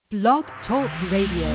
Blog Talk Radio.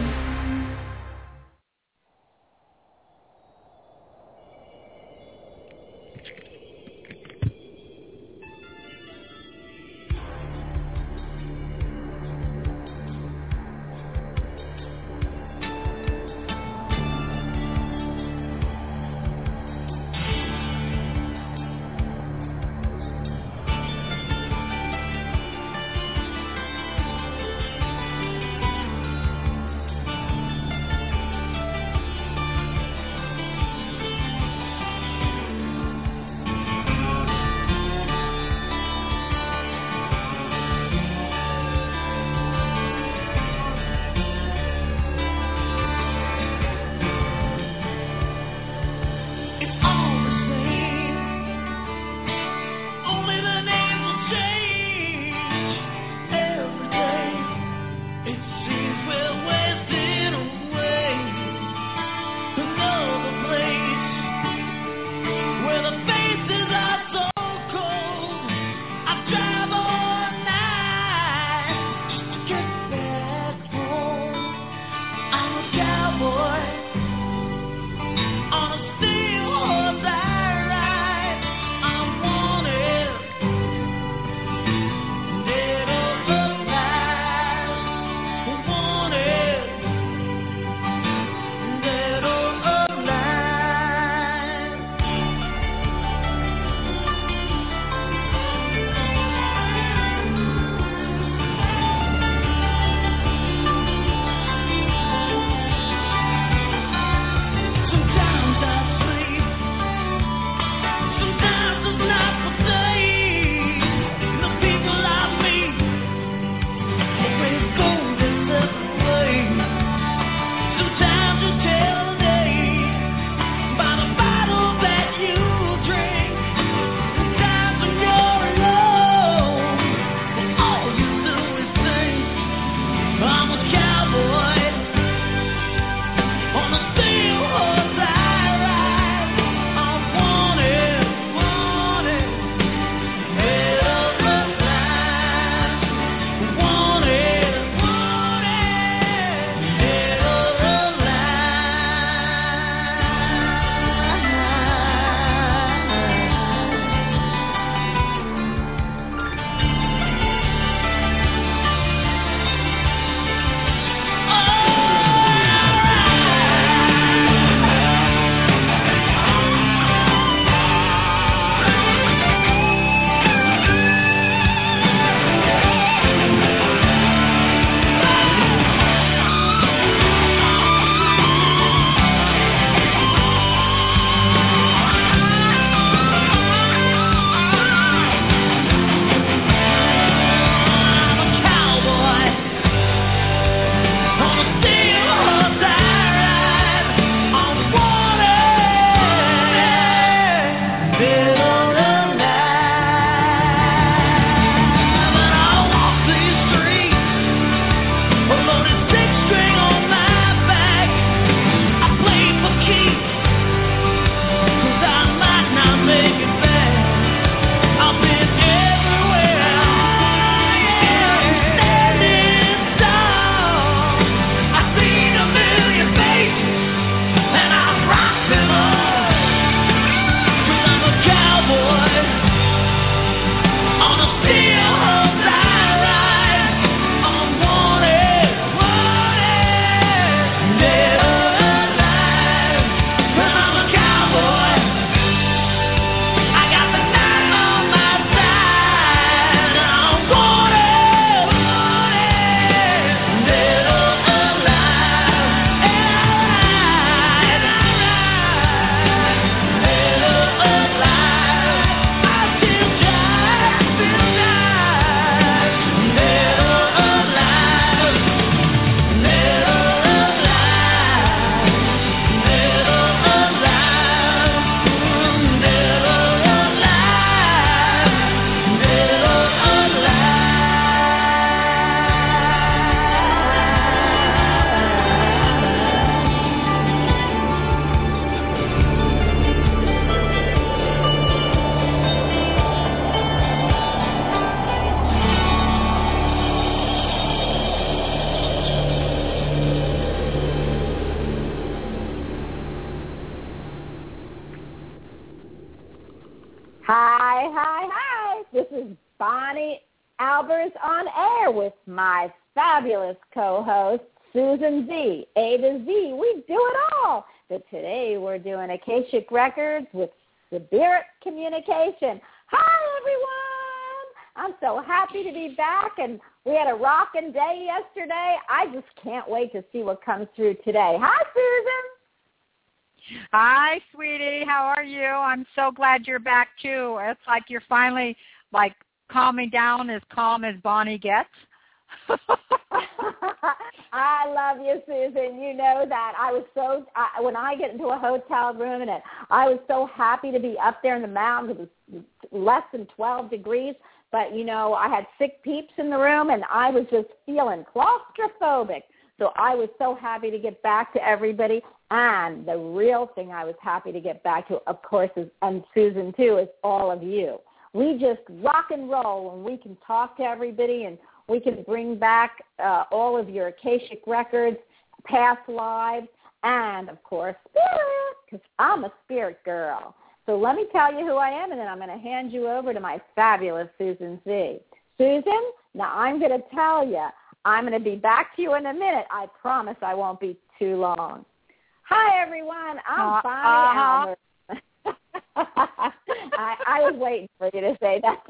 This is Bonnie Albers on air with my fabulous co-host, Susan Z. A to Z. We do it all. But today we're doing Akashic Records with Spirit Communication. Hi, everyone. I'm so happy to be back, and we had a rocking day yesterday. I just can't wait to see what comes through today. Hi, Susan. Hi, sweetie. How are you? I'm so glad you're back, too. It's like you're finally, calming down as calm as Bonnie gets. I love you, Susan. You know that. I was when I get into a hotel room, and I was so happy to be up there in the mountains. It was less than 12 degrees, but, I had sick peeps in the room, and I was just feeling claustrophobic. So I was so happy to get back to everybody. And the real thing I was happy to get back to, of course, and Susan, too, is all of you. We just rock and roll, and we can talk to everybody, and we can bring back all of your Akashic records, past lives, and, of course, spirit, because I'm a spirit girl. So let me tell you who I am, and then I'm going to hand you over to my fabulous Susan Z. Susan, now I'm going to tell you, I'm going to be back to you in a minute. I promise I won't be too long. Hi, everyone. I'm Bonnie Albers. I was waiting for you to say that.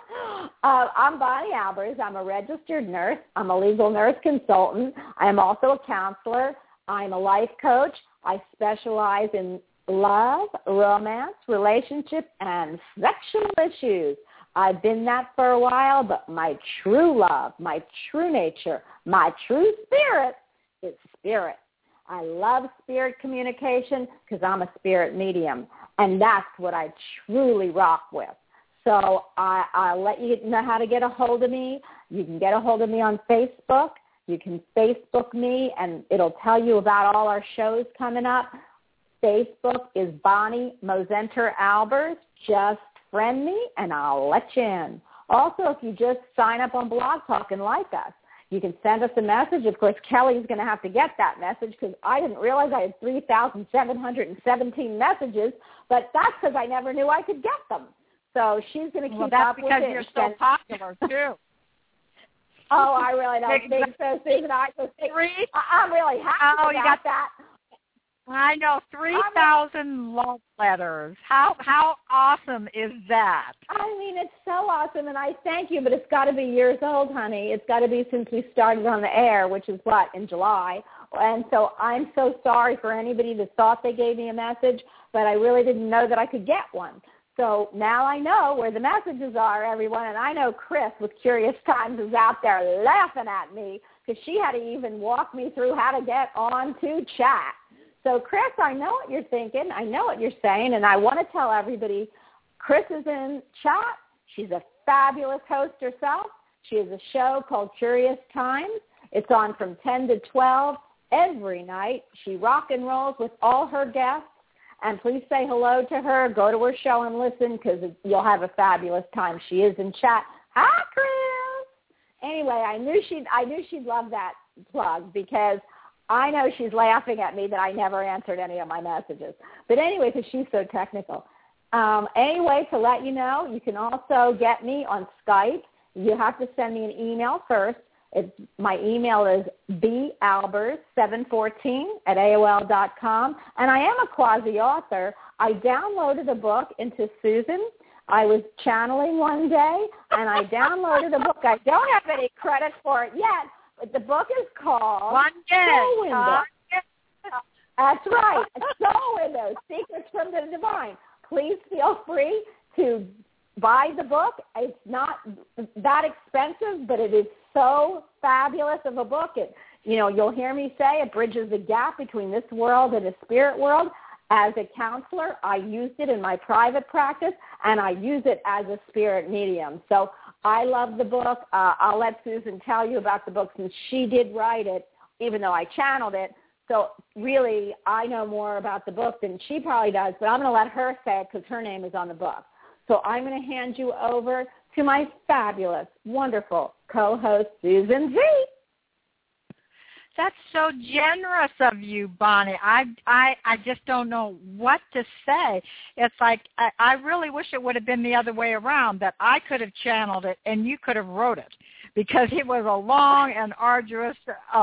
I'm Bonnie Albers. I'm a registered nurse. I'm a legal nurse consultant. I am also a counselor. I'm a life coach. I specialize in love, romance, relationship, and sexual issues. I've been that for a while, but my true love, my true nature, my true spirit is spirit. I love spirit communication because I'm a spirit medium, and that's what I truly rock with. So I'll let you know how to get a hold of me. You can get a hold of me on Facebook. You can Facebook me, and it'll tell you about all our shows coming up. Facebook is Bonnie Mosenter Albers. Just friend me, and I'll let you in. Also, if you just sign up on Blog Talk and like us, you can send us a message. Of course, Kelly's going to have to get that message because I didn't realize I had 3,717 messages, but that's because I never knew I could get them. So she's going to keep up with it. That's because you're so popular, too. Oh, I really don't think so, Susan. I'm really happy about that. I know, 3,000 love letters. How awesome is that? I mean, it's so awesome, and I thank you, but it's got to be years old, honey. It's got to be since we started on the air, which is, in July. And so I'm so sorry for anybody that thought they gave me a message, but I really didn't know that I could get one. So now I know where the messages are, everyone, and I know Chris with Curious Times is out there laughing at me because she had to even walk me through how to get on to chat. So, Chris, I know what you're thinking. I know what you're saying, and I want to tell everybody Chris is in chat. She's a fabulous host herself. She has a show called Curious Times. It's on from 10 to 12 every night. She rock and rolls with all her guests, and please say hello to her. Go to her show and listen because you'll have a fabulous time. She is in chat. Hi, Chris. Anyway, I knew she'd love that plug because I know she's laughing at me that I never answered any of my messages. But anyway, because she's so technical. Anyway, to let you know, you can also get me on Skype. You have to send me an email first. My email is balbers714@AOL.com. And I am a quasi-author. I downloaded a book into Susan. I was channeling one day, and I downloaded a book. I don't have any credit for it yet. But the book is called Soul Window. That's right, Soul Window, Secrets from the Divine. Please feel free to buy the book. It's not that expensive, but it is so fabulous of a book. You'll hear me say it bridges the gap between this world and the spirit world. As a counselor, I used it in my private practice, and I use it as a spirit medium. So I love the book. I'll let Susan tell you about the book since she did write it, even though I channeled it. So really, I know more about the book than she probably does, but I'm going to let her say it because her name is on the book. So I'm going to hand you over to my fabulous, wonderful co-host, Susan Z. That's so generous of you, Bonnie. I just don't know what to say. It's like I really wish it would have been the other way around, that I could have channeled it and you could have wrote it, because it was a long and arduous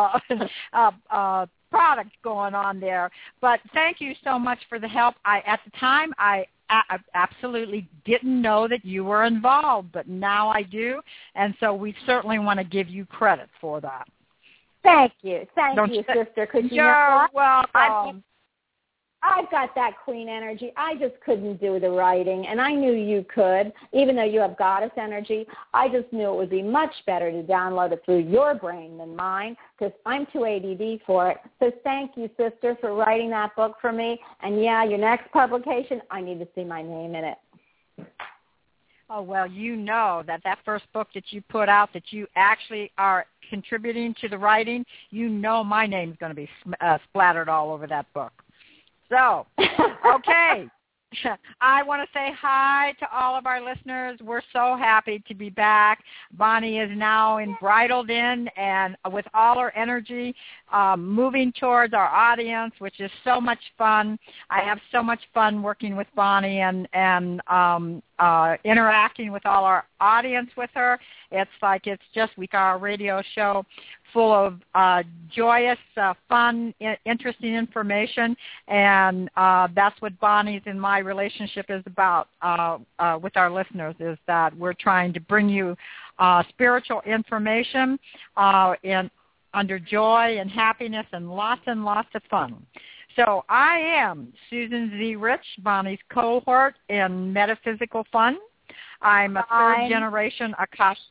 product going on there. But thank you so much for the help. At the time, I absolutely didn't know that you were involved, but now I do, and so we certainly want to give you credit for that. Thank you, sister. You're welcome. I've got that queen energy. I just couldn't do the writing, and I knew you could, even though you have goddess energy. I just knew it would be much better to download it through your brain than mine, because I'm too ADD for it. So thank you, sister, for writing that book for me. And, yeah, your next publication, I need to see my name in it. Oh, well, you know that first book that you put out, that you actually are contributing to the writing, you know my name's going to be splattered all over that book. So, okay. I want to say hi to all of our listeners. We're so happy to be back. Bonnie is now bridled in and with all her energy moving towards our audience, which is so much fun. I have so much fun working with Bonnie and interacting with all our audience with her. It's like we got our radio show full of joyous, fun, interesting information, and that's what Bonnie's and my relationship is about with our listeners, is that we're trying to bring you spiritual information under joy and happiness and lots of fun. So I am Susan Z. Rich, Bonnie's cohort in Metaphysical Fun. I'm a third-generation Akashic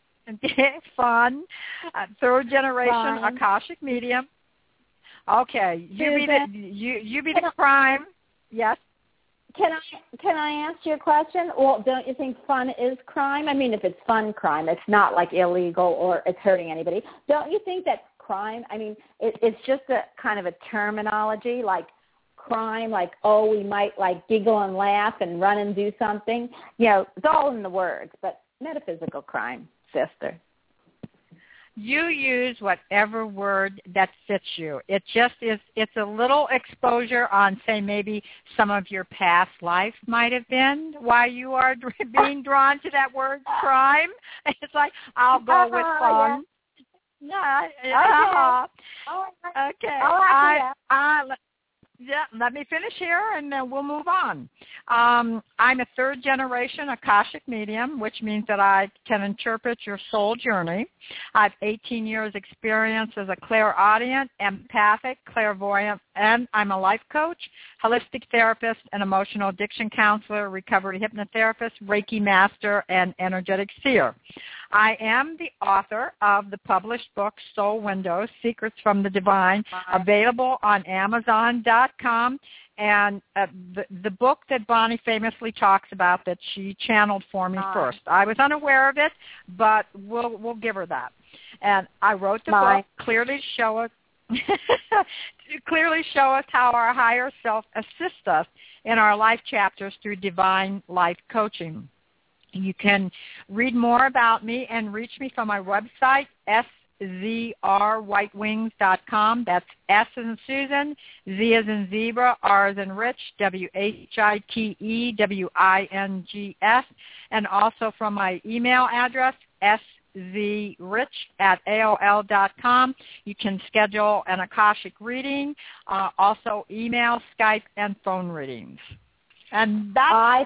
Akashic medium. Okay, you be the crime. Yes. Can I ask you a question? Well, don't you think fun is crime? I mean, if it's fun crime, it's not like illegal or it's hurting anybody. Don't you think that crime, I mean, it's just a kind of a terminology, like crime, like, oh, we might like giggle and laugh and run and do something. You know, it's all in the words, but metaphysical crime, sister. You use whatever word that fits you. It just is, it's a little exposure on, say, maybe some of your past life might have been why you are being drawn to that word crime. It's like, I'll go with fun. Yeah. Okay. Let me finish here, and then we'll move on. I'm a third-generation Akashic medium, which means that I can interpret your soul journey. I have 18 years' experience as a clairaudient, empathic, clairvoyant, and I'm a life coach, holistic therapist, an emotional addiction counselor, recovery hypnotherapist, Reiki master, and energetic seer. I am the author of the published book, Soul Windows, Secrets from the Divine, available on Amazon.com. And the book that Bonnie famously talks about that she channeled for me first. I was unaware of it, but we'll give her that. And I wrote the book clearly show us how our higher self assists us in our life chapters through divine life coaching. You can read more about me and reach me from my website, szrwhitewings.com. That's S as in Susan, Z as in Zebra, R as in Rich, WHITEWINGS, and also from my email address, szrich@AOL.com. You can schedule an Akashic reading, also email, Skype, and phone readings. And I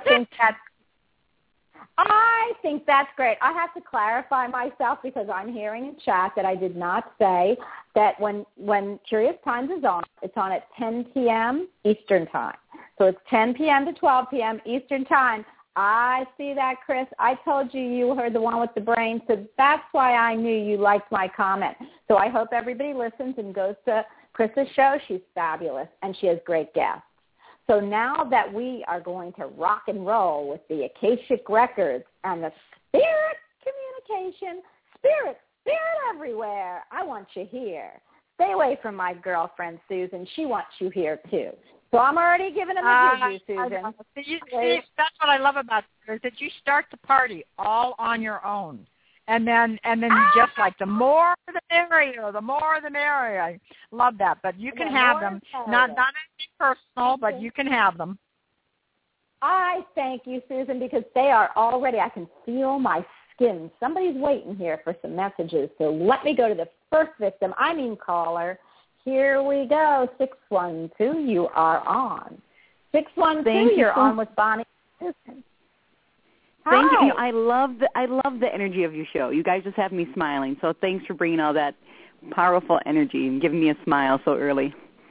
think that's great. I have to clarify myself because I'm hearing in chat that I did not say that when Curious Times is on, it's on at 10 p.m. Eastern Time. So it's 10 p.m. to 12 p.m. Eastern Time. I see that, Chris. I told you heard the one with the brain, so that's why I knew you liked my comment. So I hope everybody listens and goes to Chris's show. She's fabulous, and she has great guests. So now that we are going to rock and roll with the Akashic Records and the spirit communication, spirit everywhere, I want you here. Stay away from my girlfriend, Susan. She wants you here, too. So I'm already giving him a preview, Susan. See, that's what I love about you, is that you start the party all on your own. And then you just like the more the merrier, the more the merrier. I love that. But you can have them. Not anything personal, but you can have them. I thank you, Susan, because they are already, I can feel my skin. Somebody's waiting here for some messages. So let me go to the first victim, caller. Here we go. 612, you are on. 612, you're on with Bonnie and Susan. Thank you. I love the energy of your show. You guys just have me smiling. So thanks for bringing all that powerful energy and giving me a smile so early.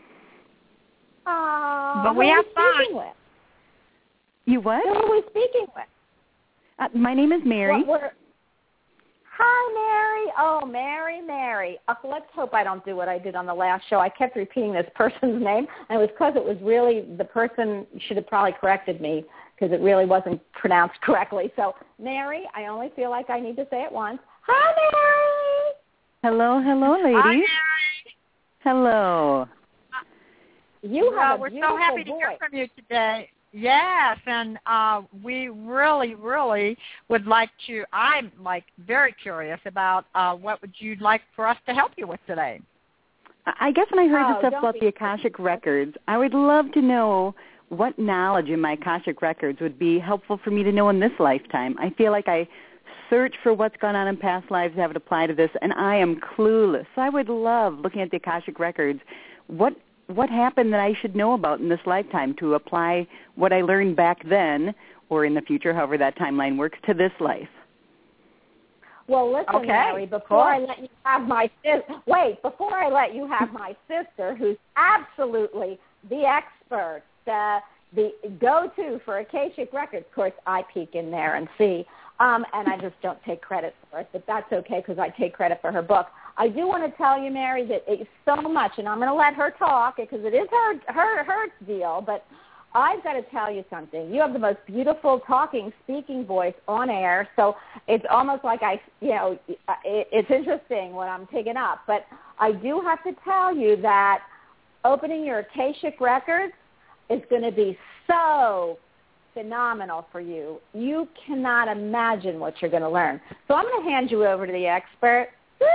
But we have fun. You what? Who are we speaking with? My name is Mary. Hi, Mary. Oh, Mary. Let's hope I don't do what I did on the last show. I kept repeating this person's name, and it was because it was really the person should have probably corrected me, because it really wasn't pronounced correctly. So, Mary, I only feel like I need to say it once. Hi, Mary. Hello, ladies. Hi, Mary. Hello. We're so happy to hear from you today. Yes, and we really, really would like to. I'm very curious about what would you like for us to help you with today. I guess when I heard the stuff about the Akashic Records, I would love to know what knowledge in my Akashic Records would be helpful for me to know in this lifetime. I feel like I search for what's gone on in past lives to have it apply to this, and I am clueless. So I would love, looking at the Akashic Records, what happened that I should know about in this lifetime to apply what I learned back then or in the future, however that timeline works, to this life. Well, listen, Mary, before I let you have my sister, who's absolutely the expert, the go-to for Akashic Records. Of course, I peek in there and see, and I just don't take credit for it, but that's okay because I take credit for her book. I do want to tell you, Mary, that it's so much, and I'm going to let her talk because it is her deal, but I've got to tell you something. You have the most beautiful speaking voice on air, so it's almost like it's interesting what I'm picking up. But I do have to tell you that opening your Akashic Records is going to be so phenomenal for you. You cannot imagine what you're going to learn. So I'm going to hand you over to the expert,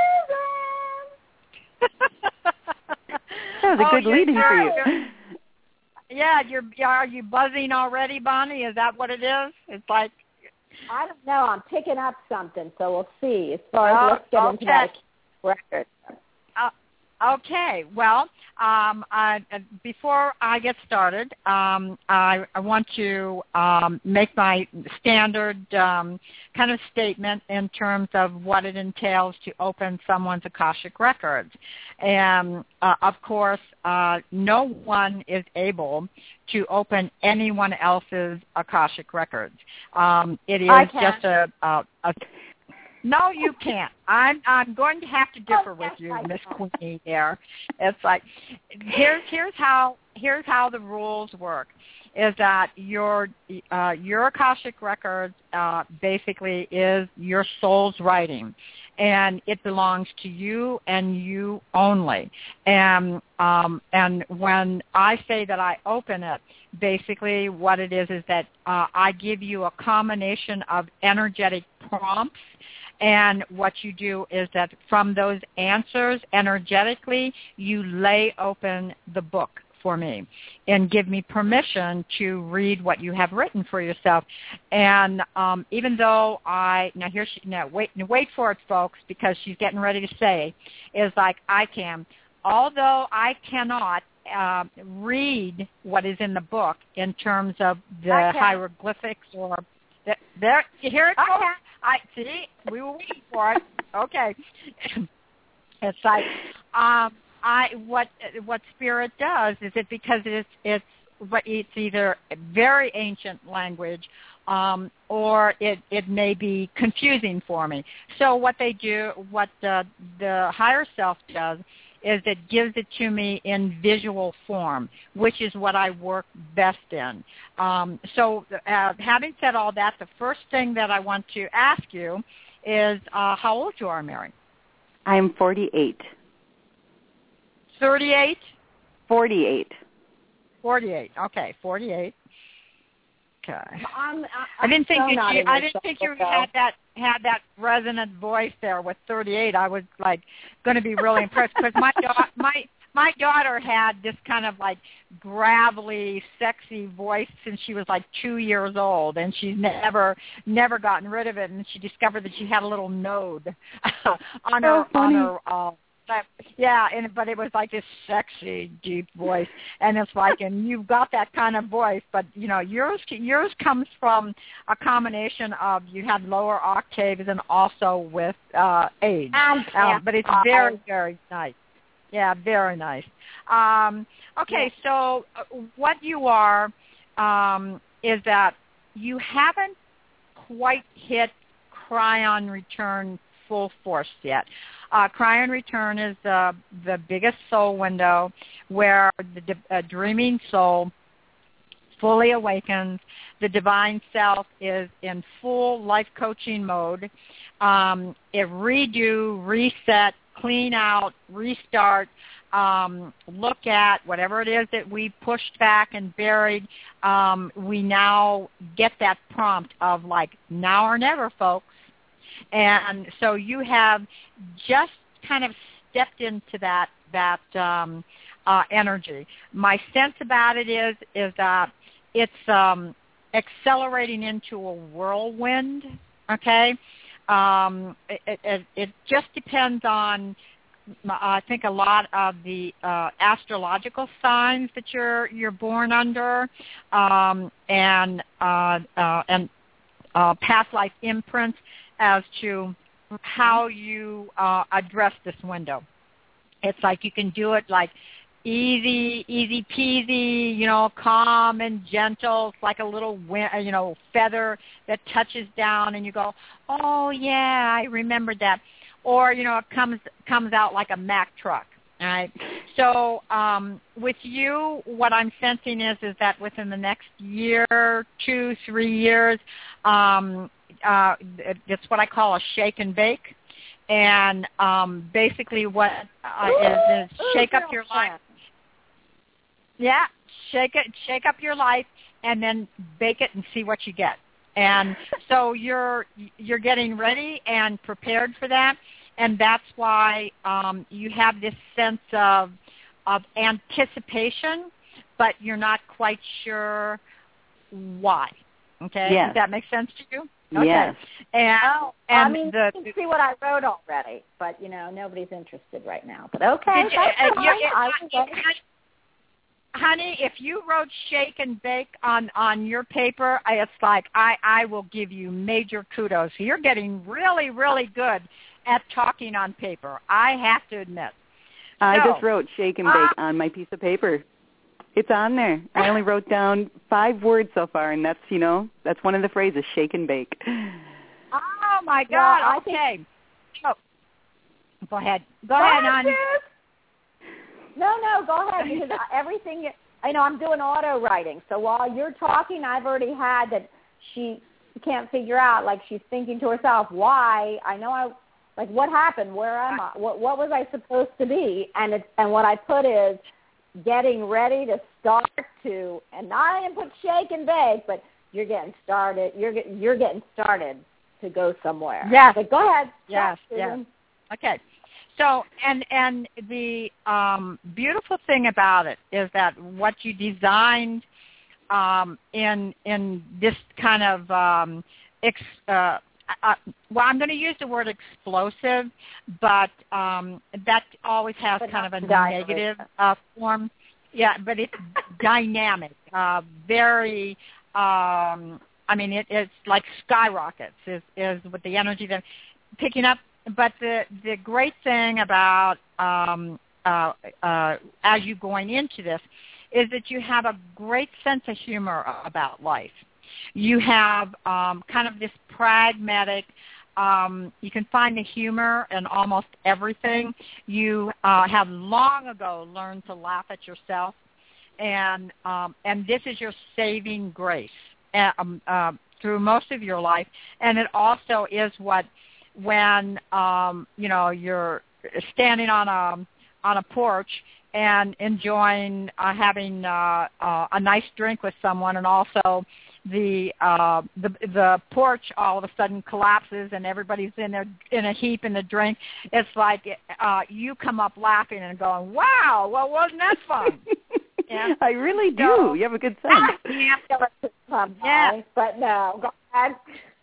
Susan. That was a good lead-in for you. Yeah, are you buzzing already, Bonnie? Is that what it is? It's like, I don't know. I'm picking up something, so we'll see. As far as let's get into that record. Okay. Well, before I get started, I want to make my standard kind of statement in terms of what it entails to open someone's Akashic Records. And, of course, no one is able to open anyone else's Akashic Records. It is just a no, you can't. I'm going to have to differ with you, Miss Queenie. There, it's like here's how the rules work. Is that your Akashic Records basically is your soul's writing, and it belongs to you and you only. And when I say that I open it, basically what it is that I give you a combination of energetic prompts. And what you do is that from those answers, energetically, you lay open the book for me and give me permission to read what you have written for yourself. And even though wait for it, folks, because she's getting ready to say, is like although I cannot read what is in the book in terms of the hieroglyphics or there. You hear it? I see. We were waiting for it. Okay. It's like what Spirit does is it because it's either very ancient language or it may be confusing for me. So what the higher self does is it gives it to me in visual form, which is what I work best in. So having said all that, the first thing that I want to ask you is how old you are, Mary? I am 48. 38? 48. 48. Okay, 48. Okay. I didn't think you had that. had that resonant voice there with 38, I was like going to be really impressed because my daughter had this kind of like gravelly, sexy voice since she was like 2 years old, and she's never gotten rid of it. And she discovered that she had a little node on her. But it was like this sexy, deep voice, and it's like, and you've got that kind of voice, but you know, yours comes from a combination of you had lower octaves and also with age, but it's very, very nice. Yeah, very nice. Okay, so what you are is that you haven't quite hit Cryon Return full force yet. Cryon Return is the biggest soul window where the dreaming soul fully awakens. The divine self is in full life coaching mode. It redo, reset, clean out, restart, look at whatever it is that we pushed back and buried. We now get that prompt of like, now or never, folks. And so you have just kind of stepped into that energy. My sense about it is that it's accelerating into a whirlwind. Okay, it just depends on, I think, a lot of the astrological signs that you're born under, and past life imprints as to how you address this window. It's like you can do it like easy peasy, you know, calm and gentle. It's like a little feather that touches down, and you go, oh yeah, I remembered that. Or you know, it comes out like a Mack truck. All right. So with you, what I'm sensing is that within the next year, 2, 3 years, it's what I call a shake and bake. And basically what is shake up your life. Yeah, shake up your life, and then bake it and see what you get. And so you're getting ready and prepared for that. And that's why you have this sense of anticipation, but you're not quite sure why. Okay? Yes. Does that make sense to you? Okay. Yes. And I mean, you can see what I wrote already, but, you know, nobody's interested right now. But okay, that's fine. Honey, if you wrote shake and bake on your paper, it's like I will give you major kudos. You're getting really, really good at talking on paper, I have to admit. I just wrote shake and bake on my piece of paper. It's on there. I only wrote down 5 words so far, and that's one of the phrases, shake and bake. Oh, my God. Well, okay. Go ahead. Go ahead, hon. No, go ahead, because everything, I'm doing auto writing. So while you're talking, I've already had that she can't figure out, like she's thinking to herself, why? What happened? Where am I? What was I supposed to be? And what I put is getting ready to start to, and I didn't put shake and bake, but you're getting started. You're getting started to go somewhere. Yes. But go ahead. Yes. Okay. So, and the beautiful thing about it is that what you designed in this kind of well, I'm going to use the word explosive, but that always has kind of a negative form. Yeah, but it's dynamic, very, it's like skyrockets is with the energy that picking up. But the great thing about as you going into this is that you have a great sense of humor about life. You have kind of this pragmatic, you can find the humor in almost everything. You have long ago learned to laugh at yourself, and this is your saving grace through most of your life. And it also is what, when you're standing on a porch and enjoying having a nice drink with someone, and also the porch all of a sudden collapses and everybody's in a heap in the drink. It's like you come up laughing and going, "Wow, well, wasn't that fun?" Yeah. I really do. You have a good sense. Yeah. But no, go ahead.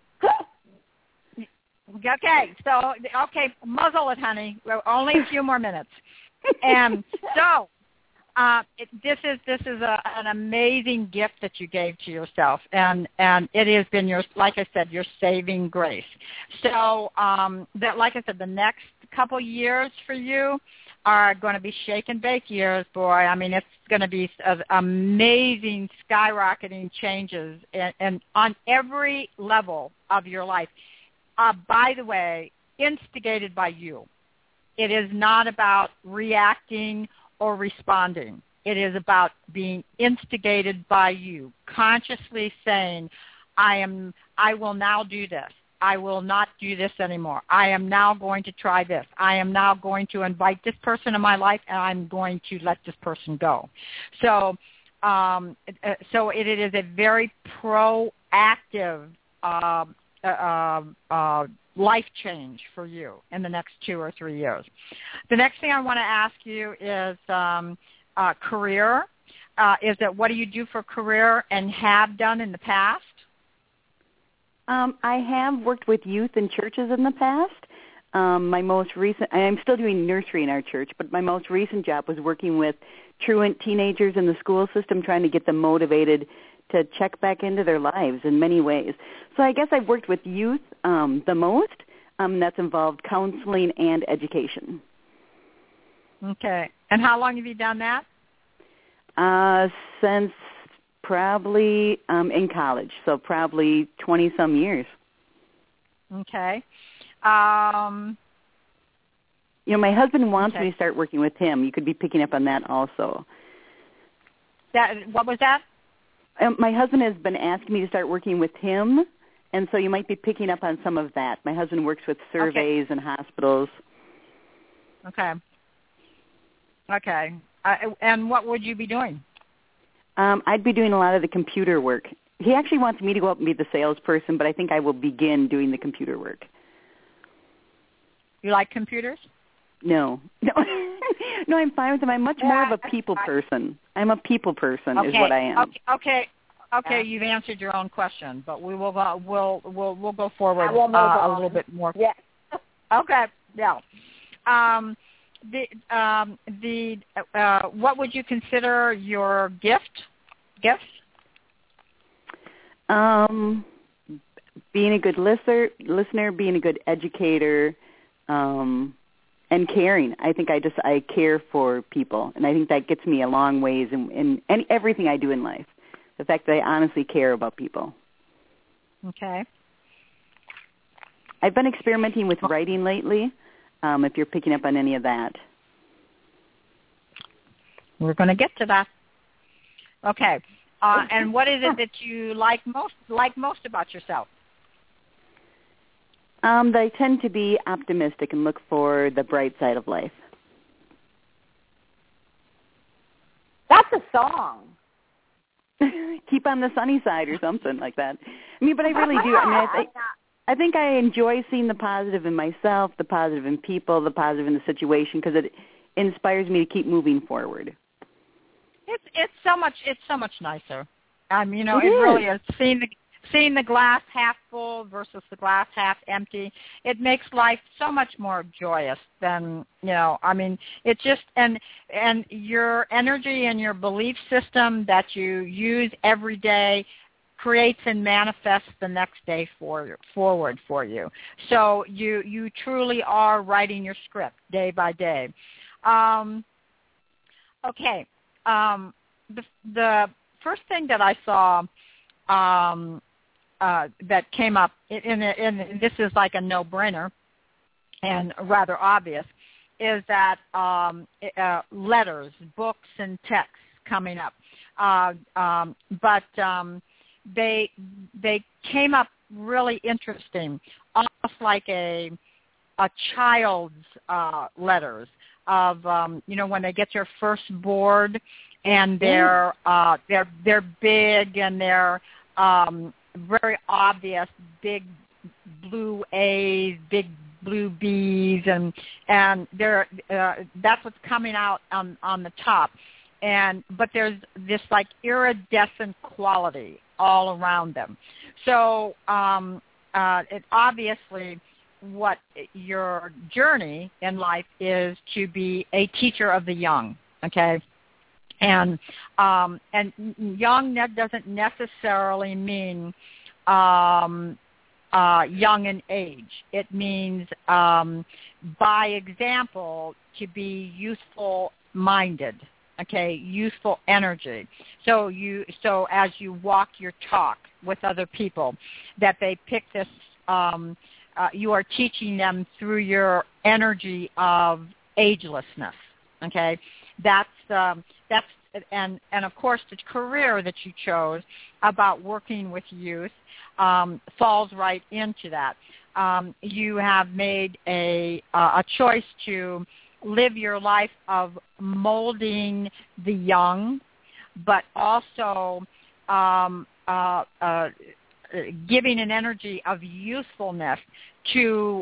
Okay, so muzzle it, honey. We're only a few more minutes, and so this is an amazing gift that you gave to yourself, and it has been like I said, your saving grace. So that, like I said, the next couple years for you are going to be shake and bake years, boy. I mean, it's going to be amazing, skyrocketing changes, and on every level of your life. By the way, instigated by you. It is not about reacting or responding. It is about being instigated by you, consciously saying, I will now do this. I will not do this anymore. I am now going to try this. I am now going to invite this person in my life, and I'm going to let this person go. So it is a very proactive life change for you in the next 2 or 3 years. The next thing I want to ask you is career. Is that what do you do for career and have done in the past? I have worked with youth in churches in the past. My most recent, I'm still doing nursery in our church, but my most recent job was working with truant teenagers in the school system, trying to get them motivated to check back into their lives in many ways. So I guess I've worked with youth the most. That's involved counseling and education. Okay. And how long have you done that? Since probably in college, so probably 20-some years. Okay. My husband wants me to start working with him. You could be picking up on that also. What was that? My husband has been asking me to start working with him, and so you might be picking up on some of that. My husband works with surveys and hospitals. Okay. Okay. And what would you be doing? I'd be doing a lot of the computer work. He actually wants me to go up and be the salesperson, but I think I will begin doing the computer work. You like computers? No, I'm fine with them. I'm much more of a people person. I'm a people person, is what I am. Okay. You've answered your own question, but we will we'll go forward a little bit more. Yeah. Okay. Yeah. What would you consider your gifts? Being a good listener, being a good educator, and caring. I think I care for people, and I think that gets me a long ways in everything I do in life. The fact that I honestly care about people. Okay. I've been experimenting with writing lately, if you're picking up on any of that. We're going to get to that. Okay. And what is it that you like most about yourself? I tend to be optimistic and look for the bright side of life. That's a song. Keep on the sunny side or something like that. But I really do. I think I enjoy seeing the positive in myself, the positive in people, the positive in the situation, because it inspires me to keep moving forward. It's so much nicer. It really is. Seeing the glass half full versus the glass half empty, it makes life so much more joyous than, it just, and your energy and your belief system that you use every day creates and manifests the next day forward for you. So you truly are writing your script day by day. Okay. The first thing that I saw that came up, and this is like a no-brainer and rather obvious, is that letters, books, and texts coming up. But they came up really interesting, almost like a child's letters of when they get their first board and they're big and they're very obvious big blue A's, big blue B's, and that's what's coming out on the top. But there's this like iridescent quality all around them. So it obviously what your journey in life is to be a teacher of the young, okay? And young doesn't necessarily mean young in age. It means, by example, to be youthful-minded, okay, youthful energy. So as you walk your talk with other people, that they pick this. You are teaching them through your energy of agelessness. Okay, that's and of course the career that you chose about working with youth falls right into that. You have made a choice to live your life of molding the young, but also giving an energy of youthfulness to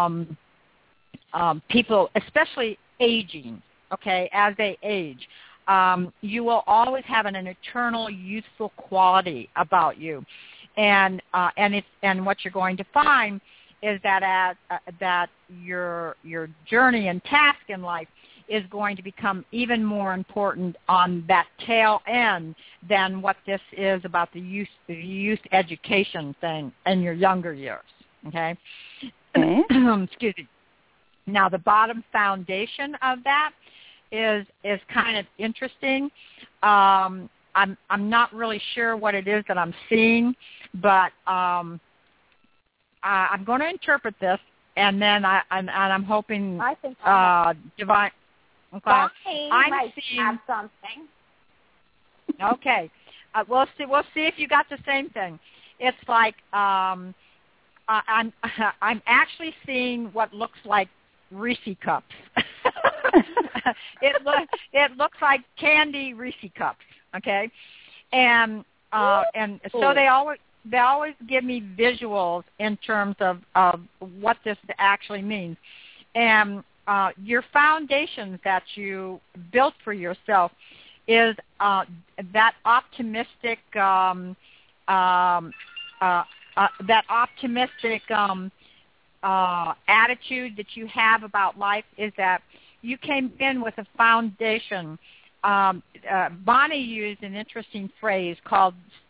people, especially aging, okay, as they age. You will always have an eternal youthful quality about you. And what you're going to find is that that your journey and task in life is going to become even more important on that tail end than what this is about the youth education thing in your younger years. Okay? Excuse me. Now, the bottom foundation of that is kind of interesting. I'm not really sure what it is that I'm seeing, but I'm going to interpret this, and then I'm hoping Divine. Okay. I might have something. Okay, we'll see if you got the same thing. It's like I'm actually seeing what looks like Reese cups. It looks like candy Reese cups. Okay, and so they always give me visuals in terms of what this actually means. And your foundations that you built for yourself is that optimistic attitude that you have about life. Is that you came in with a foundation. Bonnie used an interesting phrase called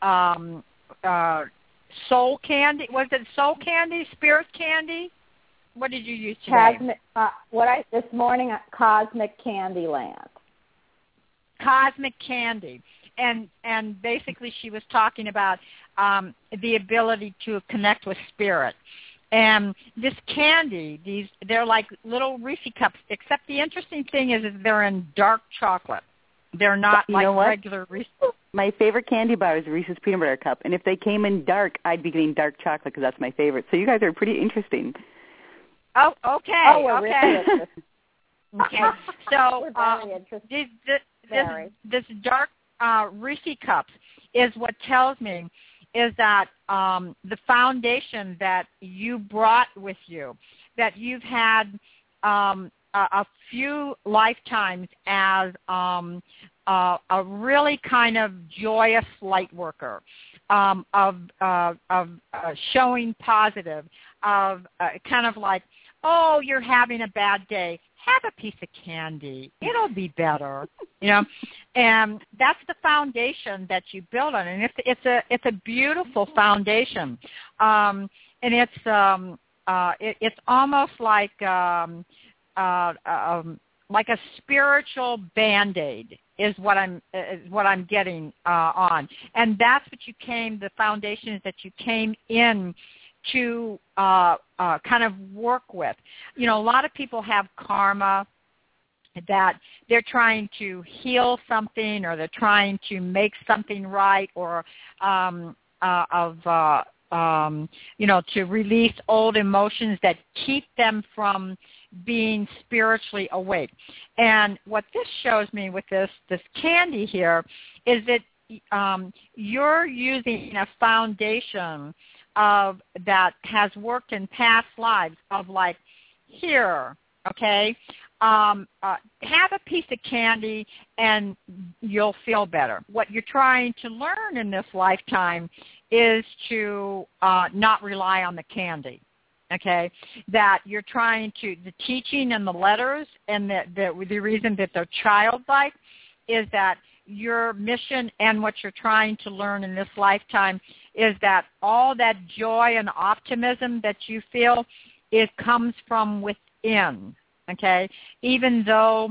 soul candy. Was it soul candy, spirit candy? What did you use today? This morning, Cosmic Candyland. Cosmic candy. And basically she was talking about the ability to connect with spirit. And this candy, they're like little Reese cups, except the interesting thing is they're in dark chocolate. They're not regular Reese. My favorite candy bar is Reese's Peanut Butter Cup, and if they came in dark, I'd be getting dark chocolate because that's my favorite. So you guys are pretty interesting. Oh, okay. Oh, we're really interested. Okay. So we're very interested. This dark Reese cups is what tells me is that the foundation that you brought with you, that you've had a few lifetimes as a really kind of joyous light worker, of showing positive, of kind of like, oh, you're having a bad day. Have a piece of candy. It'll be better, And that's the foundation that you build on, and it's a beautiful foundation, and it's almost like a spiritual Band-Aid is what I'm getting on, and that's what the foundations that you came in to kind of work with. A lot of people have karma that they're trying to heal something, or they're trying to make something right, or to release old emotions that keep them from being spiritually awake. And what this shows me with this candy here is that you're using a foundation of that has worked in past lives of like, here, okay, have a piece of candy and you'll feel better. What you're trying to learn in this lifetime is to not rely on the candy, okay, that you're trying to, the teaching and the letters and the reason that they're childlike is that your mission and what you're trying to learn in this lifetime is that all that joy and optimism that you feel, it comes from within, okay? Even though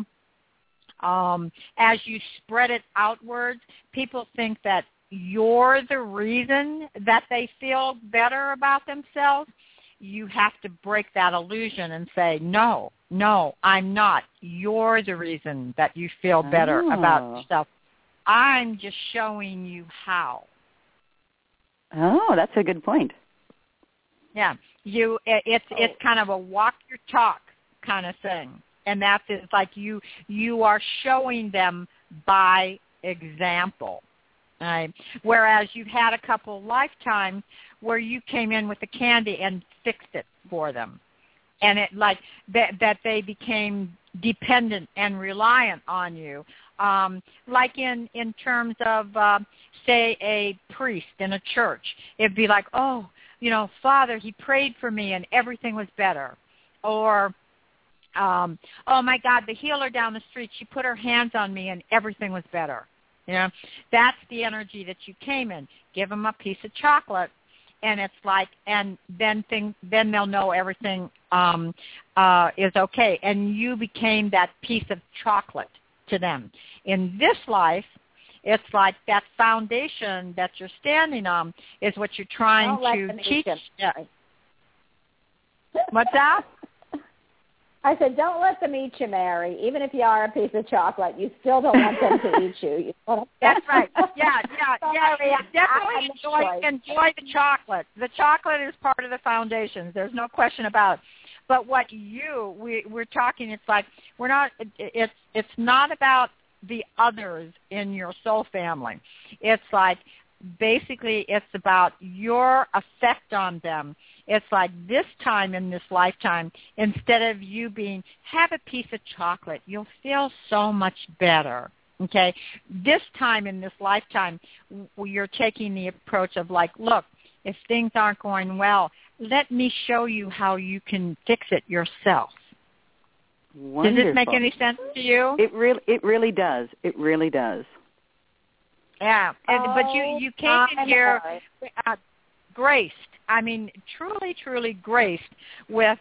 as you spread it outwards, people think that you're the reason that they feel better about themselves. You have to break that illusion and say, no, I'm not. You're the reason that you feel better about yourself. I'm just showing you how. Oh, that's a good point. Yeah, it's kind of a walk your talk kind of thing, and that's it's like you are showing them by example. Right? Whereas you've had a couple lifetimes where you came in with the candy and fixed it for them, and it like that they became dependent and reliant on you. Like in terms of, say, a priest in a church. It'd be like, oh, Father, he prayed for me and everything was better. Or, oh, my God, the healer down the street, she put her hands on me and everything was better. That's the energy that you came in. Give them a piece of chocolate, and it's like, and then they'll know everything is okay. And you became that piece of chocolate to them. In this life, it's like that foundation that you're standing on is what you're trying to teach. What's that? I said, don't let them eat you, Mary. Even if you are a piece of chocolate, you still don't want them to eat you. That's right. Yeah. Definitely enjoy the chocolate. The chocolate is part of the foundations. There's no question about it. But what we're talking, it's like it's not about the others in your soul family. It's like basically it's about your effect on them. It's like this time in this lifetime, instead of you being, have a piece of chocolate, you'll feel so much better. Okay? This time in this lifetime, you're taking the approach of like, look, if things aren't going well, let me show you how you can fix it yourself. Wonderful. Does this make any sense to you? It really does. It really does. Yeah, but you came in here graced. I mean, truly graced with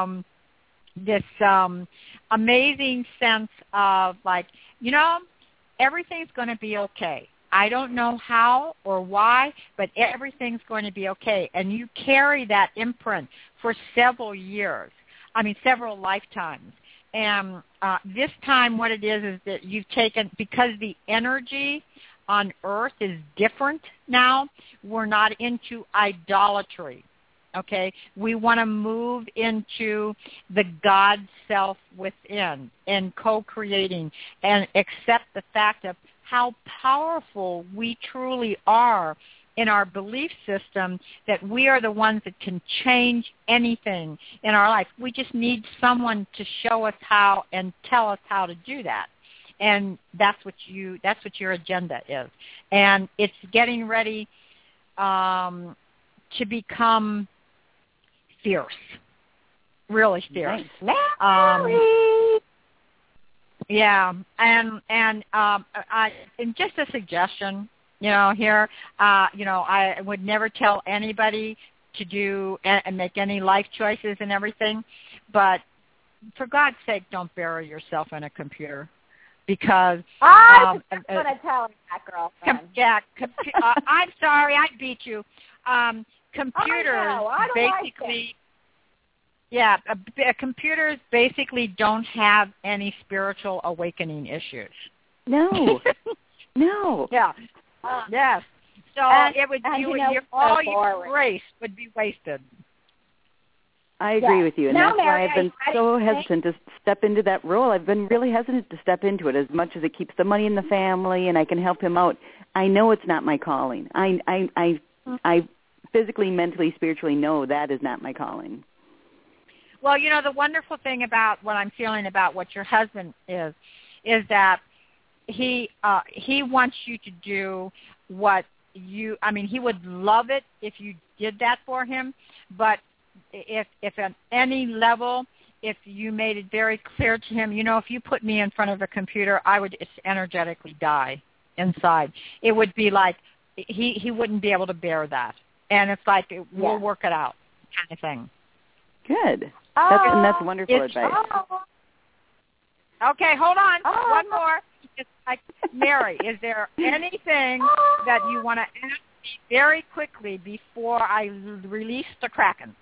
this amazing sense of like, everything's going to be okay. I don't know how or why, but everything's going to be okay. And you carry that imprint for several years. I mean, several lifetimes. And this time what it is that you've taken, because the energy on earth is different now, we're not into idolatry, okay? We want to move into the God self within and co-creating and accept the fact of how powerful we truly are in our belief system, that we are the ones that can change anything in our life. We just need someone to show us how and tell us how to do that. And that's what your agenda is. And it's getting ready to become fierce, really fierce. Yeah, and just a suggestion, here, I would never tell anybody to do and make any life choices and everything, but for God's sake, don't bury yourself in a computer, because I'm going to tell that girlfriend. I'm sorry, I beat you. Computers basically. Yeah, computers basically don't have any spiritual awakening issues. No. Yeah. Yes. So it would all your grace would be wasted. I agree with you, and now, that's Mary, why I've been so hesitant to step into that role. I've been really hesitant to step into it as much as it keeps the money in the family and I can help him out. I know it's not my calling. I physically, mentally, spiritually know that is not my calling. Well, you know, the wonderful thing about what I'm feeling about what your husband is that he wants you to do what you, I mean, he would love it if you did that for him, but if at any level, if you made it very clear to him, you know, if you put me in front of a computer, I would just energetically die inside. It would be like he wouldn't be able to bear that. And it's like, we'll work it out kind of thing. Good. That's wonderful advice. Okay, hold on. One more. It's like, Mary, is there anything that you want to ask me very quickly before I release the Kraken?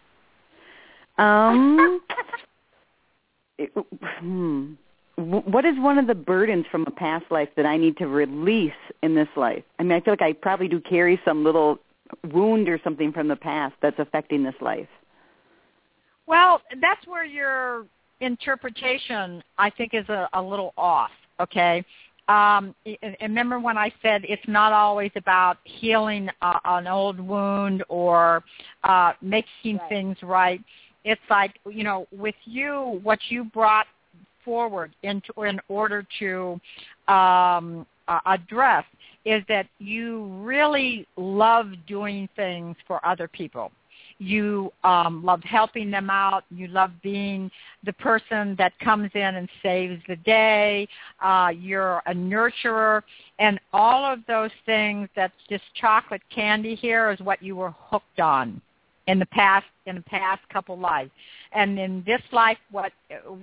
What is one of the burdens from a past life that I need to release in this life? I mean, I feel like I probably do carry some little wound or something from the past that's affecting this life. Well, that's where your interpretation, I think, is a little off, okay? Remember when I said it's not always about healing an old wound or making things right. It's like, you know, with you, what you brought forward in order to address is that you really love doing things for other people. You love helping them out. You love being the person that comes in and saves the day. You're a nurturer. And all of those things, that's just chocolate candy here, is what you were hooked on in the past couple lives. And in this life, what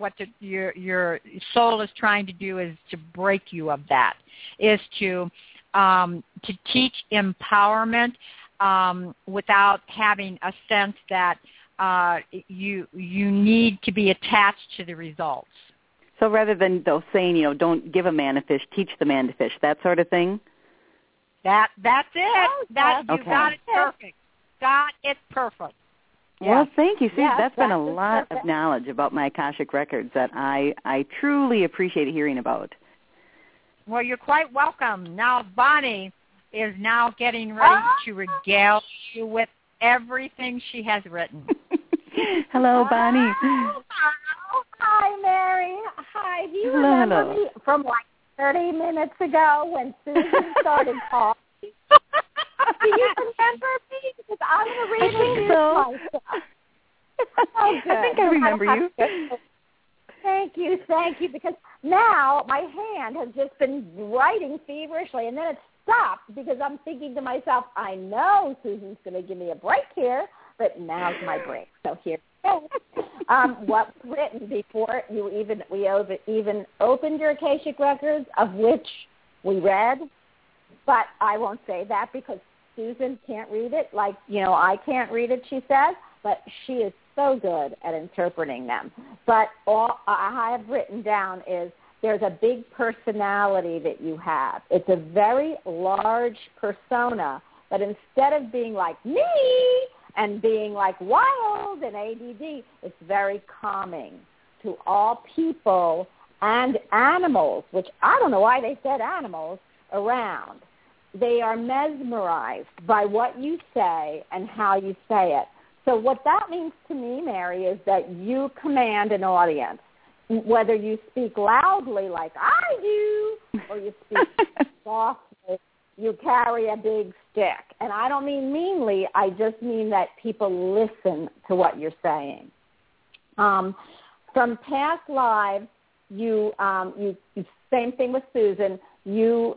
your soul is trying to do is to break you of that, is to teach empowerment, without having a sense that you need to be attached to the results. So rather than saying, you know, don't give a man a fish, teach the man to fish, that sort of thing? That's it. You got it perfect. Got it perfect. Well, thank you. See, that's been a lot of knowledge about my Akashic Records that I truly appreciate hearing about. Well, you're quite welcome. Now, Bonnie is now getting ready to regale you with everything she has written. Hello, Bonnie. Hi, Mary. Hi. Do you remember me from like 30 minutes ago when Susan started talking? Do you remember me? Because I'm going to reintroduce myself. Oh, good. I think I remember you. Thank you, because now my hand has just been writing feverishly, and then it stopped because I'm thinking to myself, I know Susan's going to give me a break here, but now's my break. So here we go. What's written before we even opened your Akashic Records, of which we read, but I won't say that because Susan can't read it. Like, you know, I can't read it, she says, but she is so good at interpreting them. But all I have written down is there's a big personality that you have. It's a very large persona, but instead of being like me and being like wild and ADD, it's very calming to all people and animals, which I don't know why they said animals, around. They are mesmerized by what you say and how you say it. So what that means to me, Mary, is that you command an audience. Whether you speak loudly like I do or you speak softly, you carry a big stick. And I don't mean meanly. I just mean that people listen to what you're saying. From past lives, you same thing with Susan. You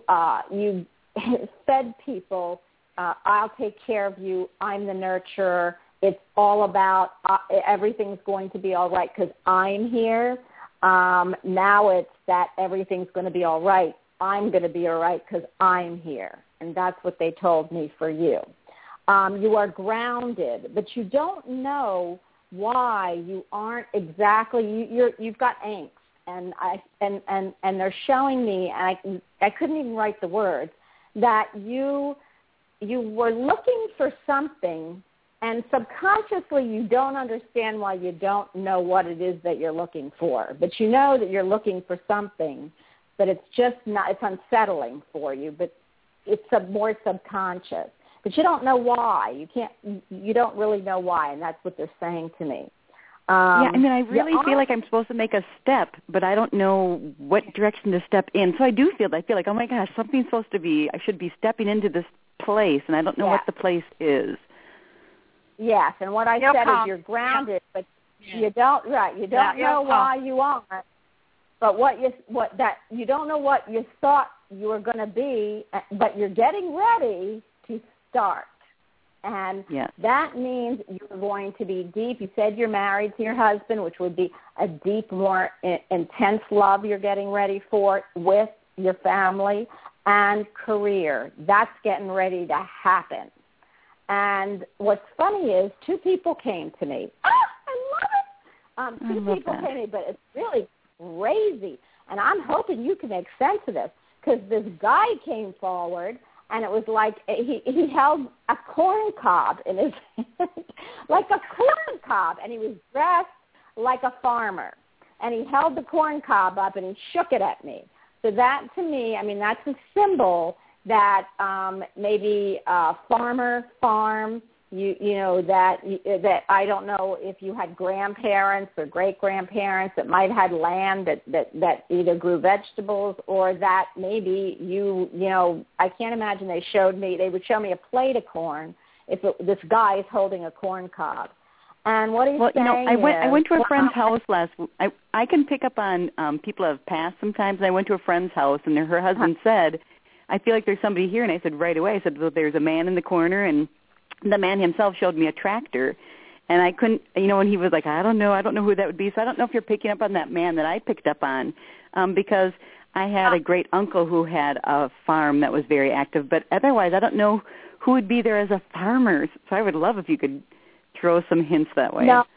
fed people. I'll take care of you. I'm the nurturer. It's all about everything's going to be all right because I'm here. Now it's that everything's going to be all right. I'm going to be all right because I'm here. And that's what they told me for you. You are grounded, but you don't know why you aren't exactly, you've got angst. And they're showing me, and I couldn't even write the words, that you were looking for something And subconsciously, you don't understand why you don't know what it is that you're looking for. But you know that you're looking for something, but it's just not, it's unsettling for you, but it's more subconscious. But you don't know why. You don't really know why, and that's what they're saying to me. I mean, I really feel like I'm supposed to make a step, but I don't know what direction to step in. So I feel like, oh my gosh, something's supposed to be, I should be stepping into this place, and I don't know what the place is. Yes, and what I said is you're grounded, but you don't know why you are, but you don't know what you thought you were going to be, but you're getting ready to start. And that means you're going to be deep. You said you're married to your husband, which would be a deep, more intense love you're getting ready for with your family and career. That's getting ready to happen. And what's funny is 2 people came to me. I love it. 2 people came to me, but it's really crazy. And I'm hoping you can make sense of this, because this guy came forward, and it was like he held a corn cob in his hand, like a corn cob, and he was dressed like a farmer. And he held the corn cob up, and he shook it at me. So that, to me, I mean, that's a symbol that maybe farm, you know, that I don't know if you had grandparents or great-grandparents that might have had land that either grew vegetables, or that maybe you know, I can't imagine they would show me a plate of corn if this guy is holding a corn cob. And what he's saying I went to a friend's house last week. I can pick up on people who have passed sometimes. I went to a friend's house, and her husband said, I feel like there's somebody here. And I said right away, I said, well, there's a man in the corner, and the man himself showed me a tractor. And I couldn't, you know, and he was like, I don't know who that would be. So I don't know if you're picking up on that man that I picked up on, because I had a great uncle who had a farm that was very active. But otherwise, I don't know who would be there as a farmer. So I would love if you could throw some hints that way. No,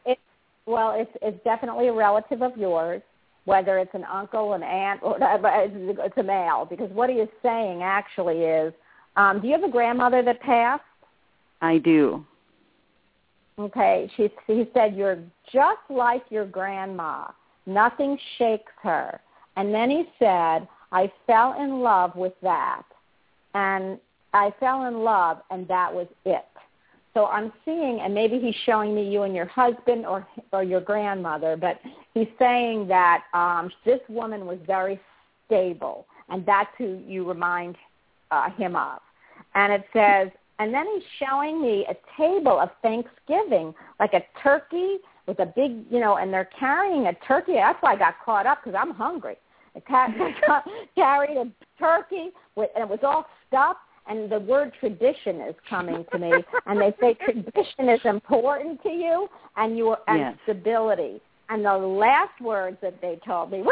it's definitely a relative of yours, whether it's an uncle, an aunt, or it's a male. Because what he is saying actually is, do you have a grandmother that passed? I do. Okay. He said, you're just like your grandma. Nothing shakes her. And then he said, I fell in love with that. And I fell in love, and that was it. So I'm seeing, and maybe he's showing me you and your husband or your grandmother, but he's saying that this woman was very stable, and that's who you remind him of. And it says, and then he's showing me a table of Thanksgiving, like a turkey with a big, you know, and they're carrying a turkey. That's why I got caught up, because I'm hungry. They carried a turkey, and it was all stuffed. And the word tradition is coming to me, and they say tradition is important to you, and and stability. And the last words that they told me, which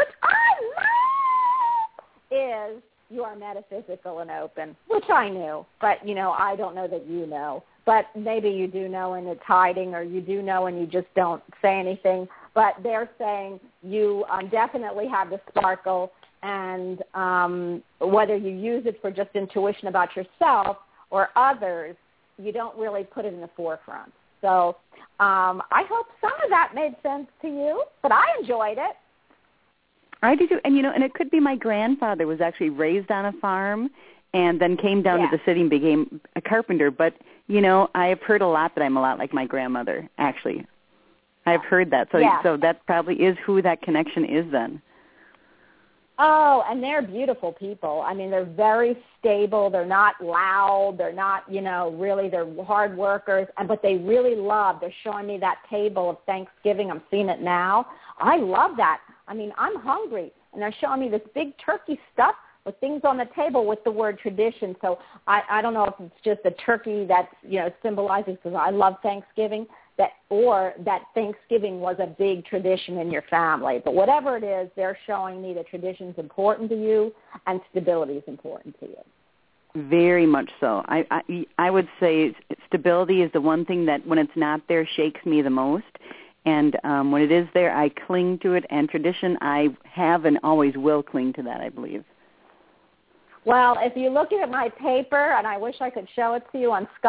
I love, is you are metaphysical and open, which I knew, but you know, I don't know that you know. But maybe you do know, and it's hiding, or you do know and you just don't say anything. But they're saying you definitely have the sparkle. And whether you use it for just intuition about yourself or others, you don't really put it in the forefront. So I hope some of that made sense to you, but I enjoyed it. I did too. And, you know, and it could be my grandfather was actually raised on a farm and then came down to the city and became a carpenter. But, you know, I have heard a lot that I'm a lot like my grandmother, actually. I've heard that. So that probably is who that connection is then. Oh, and they're beautiful people. I mean, they're very stable. They're not loud. They're not, you know, really, they're hard workers. But they really love, they're showing me that table of Thanksgiving. I'm seeing it now. I love that. I mean, I'm hungry, and they're showing me this big turkey stuff with things on the table with the word tradition. So I don't know if it's just a turkey that, you know, symbolizes, because I love Thanksgiving, or that Thanksgiving was a big tradition in your family. But whatever it is, they're showing me that tradition is important to you and stability is important to you. Very much so. I would say stability is the one thing that when it's not there shakes me the most. And when it is there, I cling to it. And tradition, I have and always will cling to that, I believe. Well, if you look at my paper, and I wish I could show it to you on Skype,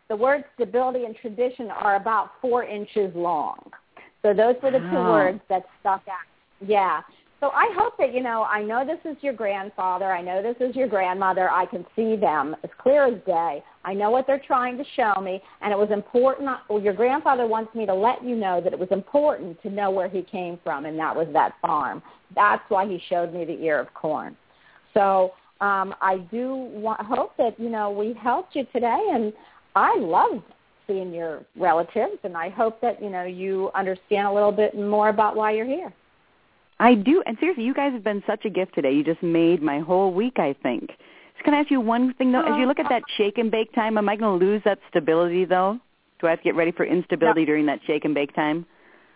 the words stability and tradition are about 4 inches long. So those were the two words that stuck out. Yeah. So I hope that, I know this is your grandfather. I know this is your grandmother. I can see them as clear as day. I know what they're trying to show me, and it was important. Your grandfather wants me to let you know that it was important to know where he came from, and that was that farm. That's why he showed me the ear of corn. So I do hope that, we helped you today, and I love seeing your relatives, and I hope that, you understand a little bit more about why you're here. I do, and seriously, you guys have been such a gift today. You just made my whole week, I think. Just can I ask you one thing, though? As you look at that shake and bake time, am I going to lose that stability, though? Do I have to get ready for instability during that shake and bake time?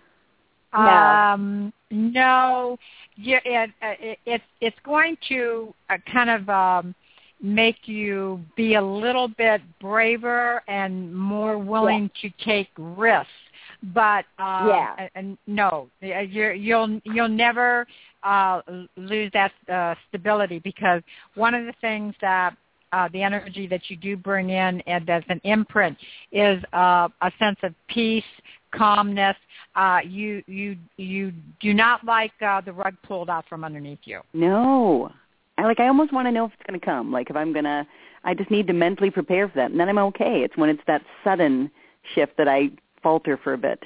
No. It's going to kind of make you be a little bit braver and more willing to take risks. But no, you'll never lose that stability, because one of the things that the energy that you do bring in and as an imprint is a sense of peace, calmness. You do not like the rug pulled out from underneath you. No. I almost want to know if it's going to come. Like if I just need to mentally prepare for that, and then I'm okay. It's when it's that sudden shift that I falter for a bit.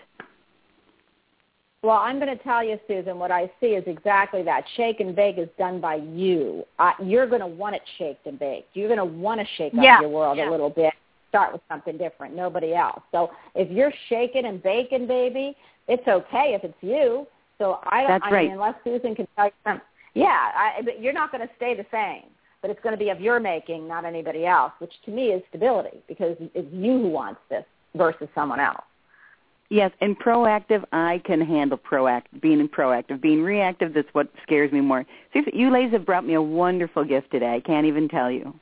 Well, I'm going to tell you, Susan, what I see is exactly that. Shake and bake is done by you. You're going to want it shaked and baked. You're going to want to shake up your world a little bit, start with something different, nobody else. So if you're shaking and baking, baby, it's okay if it's you. So I mean, unless Susan can tell you something. But you're not going to stay the same. But it's going to be of your making, not anybody else, which to me is stability, because it's you who wants this versus someone else. Yes, and proactive, I can handle being proactive. Being reactive, that's what scares me more. Seriously, you ladies have brought me a wonderful gift today. I can't even tell you.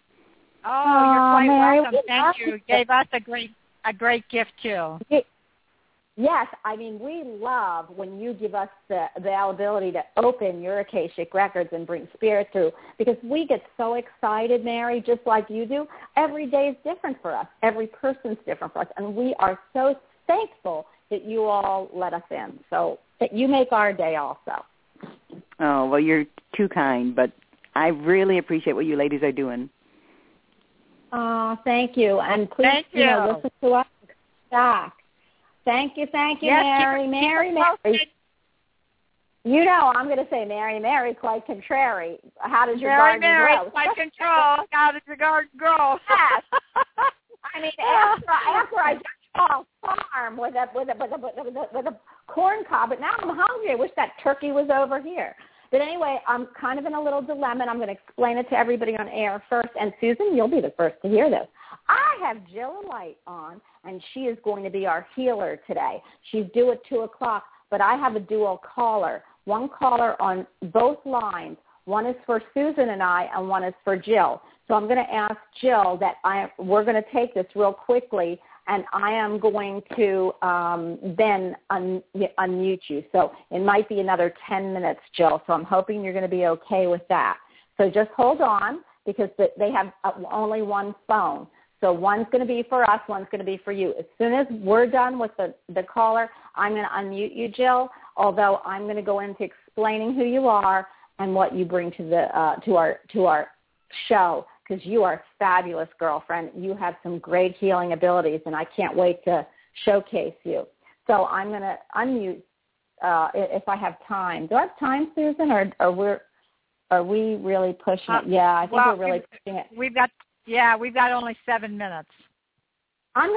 Oh, you're quite Mary, welcome. Thank you. You gave us a great gift, too. Yes, I mean, we love when you give us the availability to open your Akashic records and bring spirit through, because we get so excited, Mary, just like you do. Every day is different for us. Every person's different for us, and we are so thankful that you all let us in. So that you make our day also. Oh, well, you're too kind, but I really appreciate what you ladies are doing. Oh, thank you. And please, listen to us back. Thank you, yes, Mary. Mary. I'm going to say Mary, quite contrary. How does your garden grow? Quite control. How does your garden grow? Yes. I mean, after I just saw a farm with a corn cob, but now I'm hungry. I wish that turkey was over here. But anyway, I'm kind of in a little dilemma, and I'm going to explain it to everybody on air first. And Susan, you'll be the first to hear this. I have Jill Light on, and she is going to be our healer today. She's due at 2 o'clock, but I have a dual caller, one caller on both lines. One is for Susan and I, and one is for Jill. So I'm going to ask Jill that we're going to take this real quickly, and I am going to then unmute you. So it might be another 10 minutes, Jill. So I'm hoping you're going to be okay with that. So just hold on, because they have only one phone. So one's going to be for us, one's going to be for you. As soon as we're done with the caller, I'm going to unmute you, Jill, although I'm going to go into explaining who you are and what you bring to our show, because you are a fabulous girlfriend. You have some great healing abilities, and I can't wait to showcase you. So I'm going to unmute if I have time. Do I have time, Susan, or are we really pushing it? Yeah, I think we're really pushing it. We've got only 7 minutes. I'm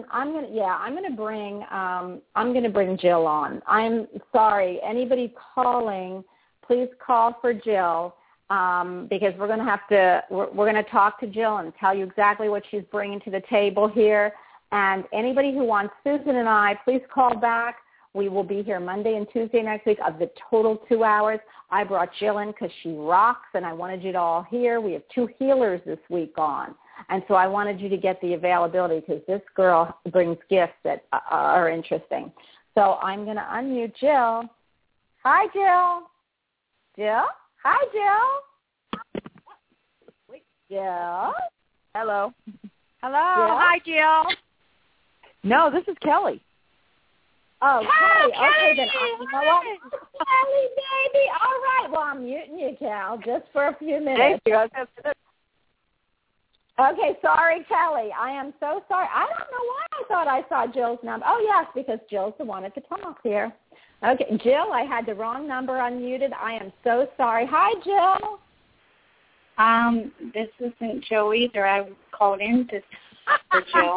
gonna bring Jill on. I'm sorry. Anybody calling, please call for Jill, because we're gonna talk to Jill and tell you exactly what she's bringing to the table here. And anybody who wants Susan and I, please call back. We will be here Monday and Tuesday next week of the total 2 hours. I brought Jill in because she rocks, and I wanted you to all hear. We have 2 healers this week on. And so I wanted you to get the availability, because this girl brings gifts that are interesting. So I'm going to unmute Jill. Hi, Jill. Jill? Hi, Jill. Jill? Hello. Hello. Yeah? Hi, Jill. No, this is Kelly. Oh, Kelly. Kelly. Okay, then you know what? Kelly, baby. All right. Well, I'm muting you, Cal, just for a few minutes. Thank you. Okay, sorry, Kelly. I am so sorry. I don't know why I thought I saw Jill's number. Oh, yes, because Jill's the one at the top here. Okay, Jill, I had the wrong number unmuted. I am so sorry. Hi, Jill. This isn't Joe either. I called in for Jill.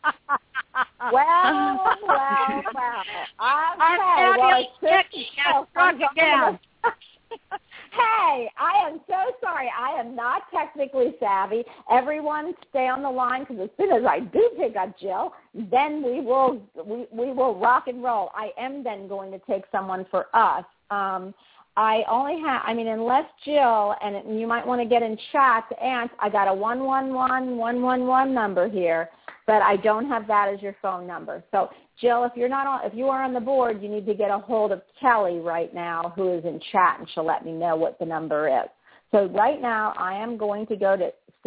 Well. Okay. Well, it's again. Hey, I am so sorry. I am not technically savvy. Everyone stay on the line because as soon as I do pick up Jill, then we will rock and roll. I am then going to take someone for us. I only have, unless Jill, and you might want to get in chat to answer, I got a 111-111 number here, but I don't have that as your phone number. So, Jill, if you are on the board, you need to get a hold of Kelly right now, who is in chat, and she'll let me know what the number is. So right now, I am going to go to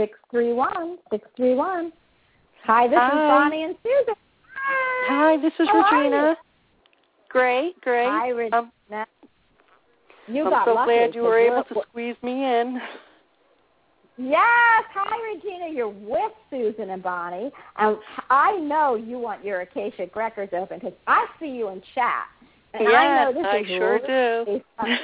631. Hi, this is Bonnie and Susan. Hi, this is Regina. Great. Hi, Regina. I'm so glad you were able to squeeze me in. Yes. Hi, Regina. You're with Susan and Bonnie. And I know you want your Akashic Records open because I see you in chat. And yes, I know this I is sure do.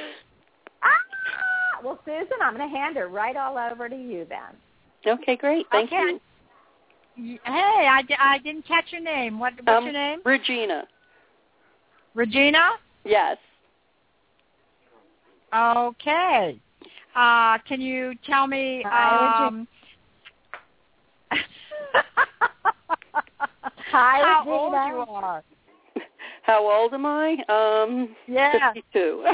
Well, Susan, I'm going to hand her right all over to you then. Okay, great. Thank you. Hey, I didn't catch your name. What's your name? Regina. Regina? Yes. Okay. Can you tell me? Hi, how Regina. old you are? How old am I? 52.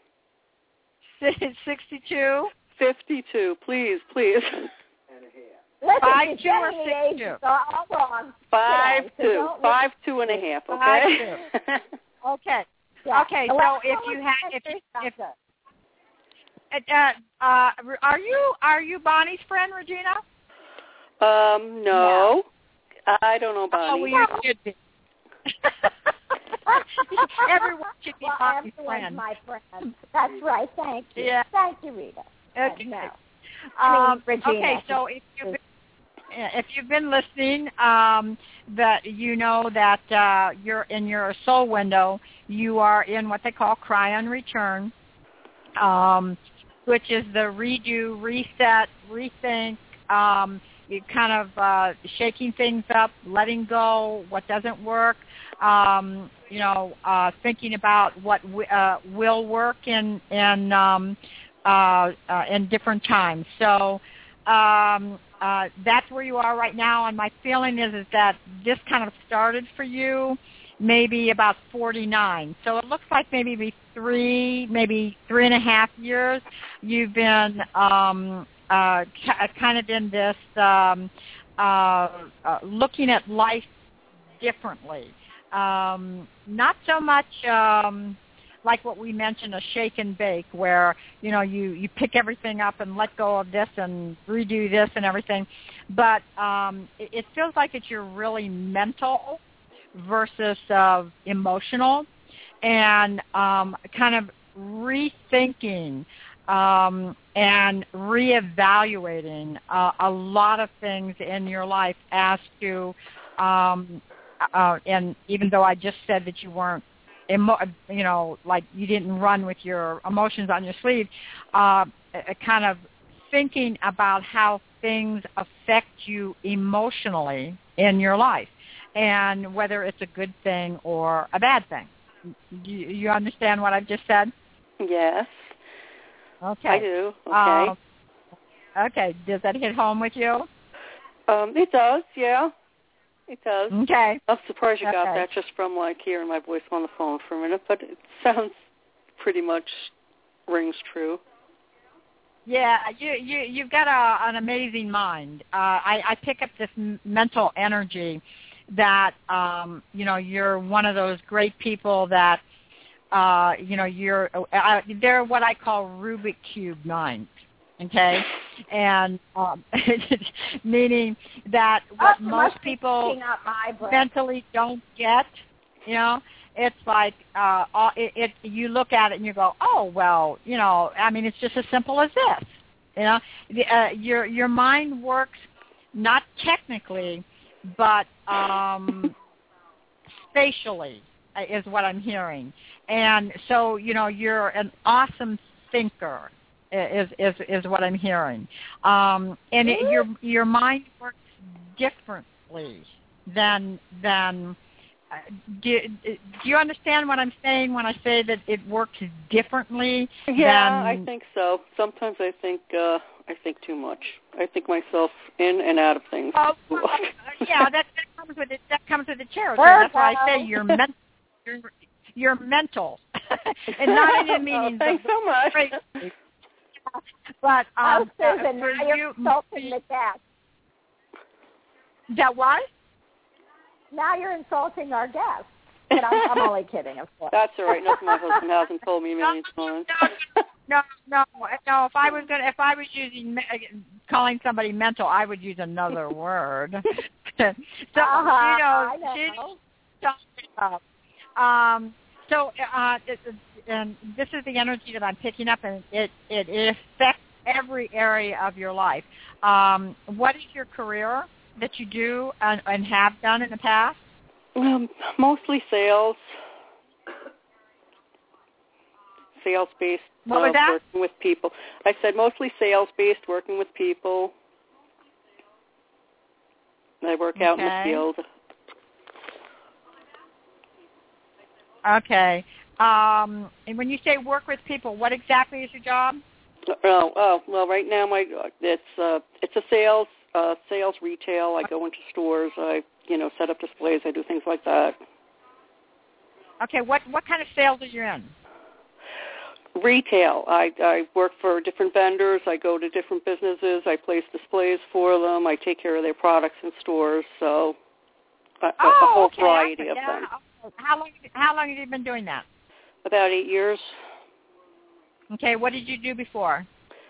62? 52. Please. Listen, 5'2" or 6'2"? 5'2". 5'2" and a half. Okay. 5'2". Okay. Yeah. Okay. So if you are you Bonnie's friend, Regina? No. I don't know Bonnie. Oh, well, you should be. Everyone should be Bonnie's friend. My friend. That's right. Thank you. Yeah. Thank you, Rita. Okay. No. Regina. Okay, so if you've been listening, that you know that you're in your soul window, you are in what they call Cryon Return, which is the redo, reset, rethink, you kind of shaking things up, letting go what doesn't work, thinking about what will work in different times. So that's where you are right now, and my feeling is that this kind of started for you maybe about 49. So it looks like maybe 3.5 years you've been kind of in this looking at life differently. Not so much like what we mentioned, a shake and bake, where you pick everything up and let go of this and redo this and everything. But it feels like you're really mental versus emotional, and kind of rethinking and reevaluating a lot of things in your life as to, and even though I just said that you weren't, like you didn't run with your emotions on your sleeve, kind of thinking about how things affect you emotionally in your life, and whether it's a good thing or a bad thing. You understand what I've just said? Yes. Okay. I do. Okay. Okay. Does that hit home with you? It does, yeah. It does. Okay. I'm surprised you got that just from hearing my voice on the phone for a minute, but it sounds pretty much rings true. Yeah, you've got an amazing mind. I pick up this mental energy that you're one of those great people that they're what I call Rubik Cube minds. Okay, and meaning that what most people mentally don't get, you know, it's like you look at it and you go, oh, well, you know, I mean, it's just as simple as this. You know, your mind works not technically, but spatially is what I'm hearing. And so, you know, you're an awesome thinker is what I'm hearing. And your mind works differently than do you understand what I'm saying when I say that it works differently? Yeah, I think so. Sometimes I think too much. I think myself in and out of things. Oh, yeah, that comes with it. That comes with the territory. That's why I say you're mental. You're mental, and not in a meaning. Thanks so much. But Susan, now you're insulting the guest. That what? Now you're insulting our guest. But I'm only kidding, of course. That's all right. Nothing my husband hasn't told me a million times. No. If I was calling somebody mental, I would use another word. So I know. And this is the energy that I'm picking up, and it affects every area of your life. What is your career that you do and have done in the past? Mostly sales. Sales-based. What was that? Working with people. I said mostly sales-based, working with people. I work out in the field. Okay. And when you say work with people, what exactly is your job? Well, right now it's a sales retail. I go into stores. I set up displays. I do things like that. Okay. What kind of sales are you in? Retail. I work for different vendors. I go to different businesses. I place displays for them. I take care of their products in stores. So a whole variety of them. How long have you been doing that? About 8 years. Okay. What did you do before?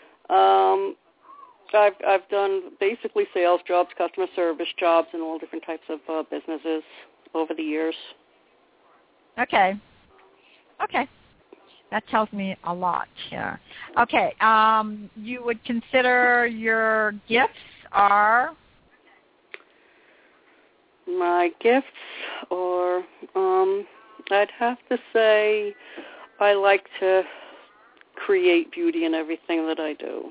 I've done basically sales jobs, customer service jobs, and all different types of businesses over the years. Okay. That tells me a lot. Yeah. Okay. You would consider your gifts are? My gifts, or I'd have to say I like to create beauty in everything that I do.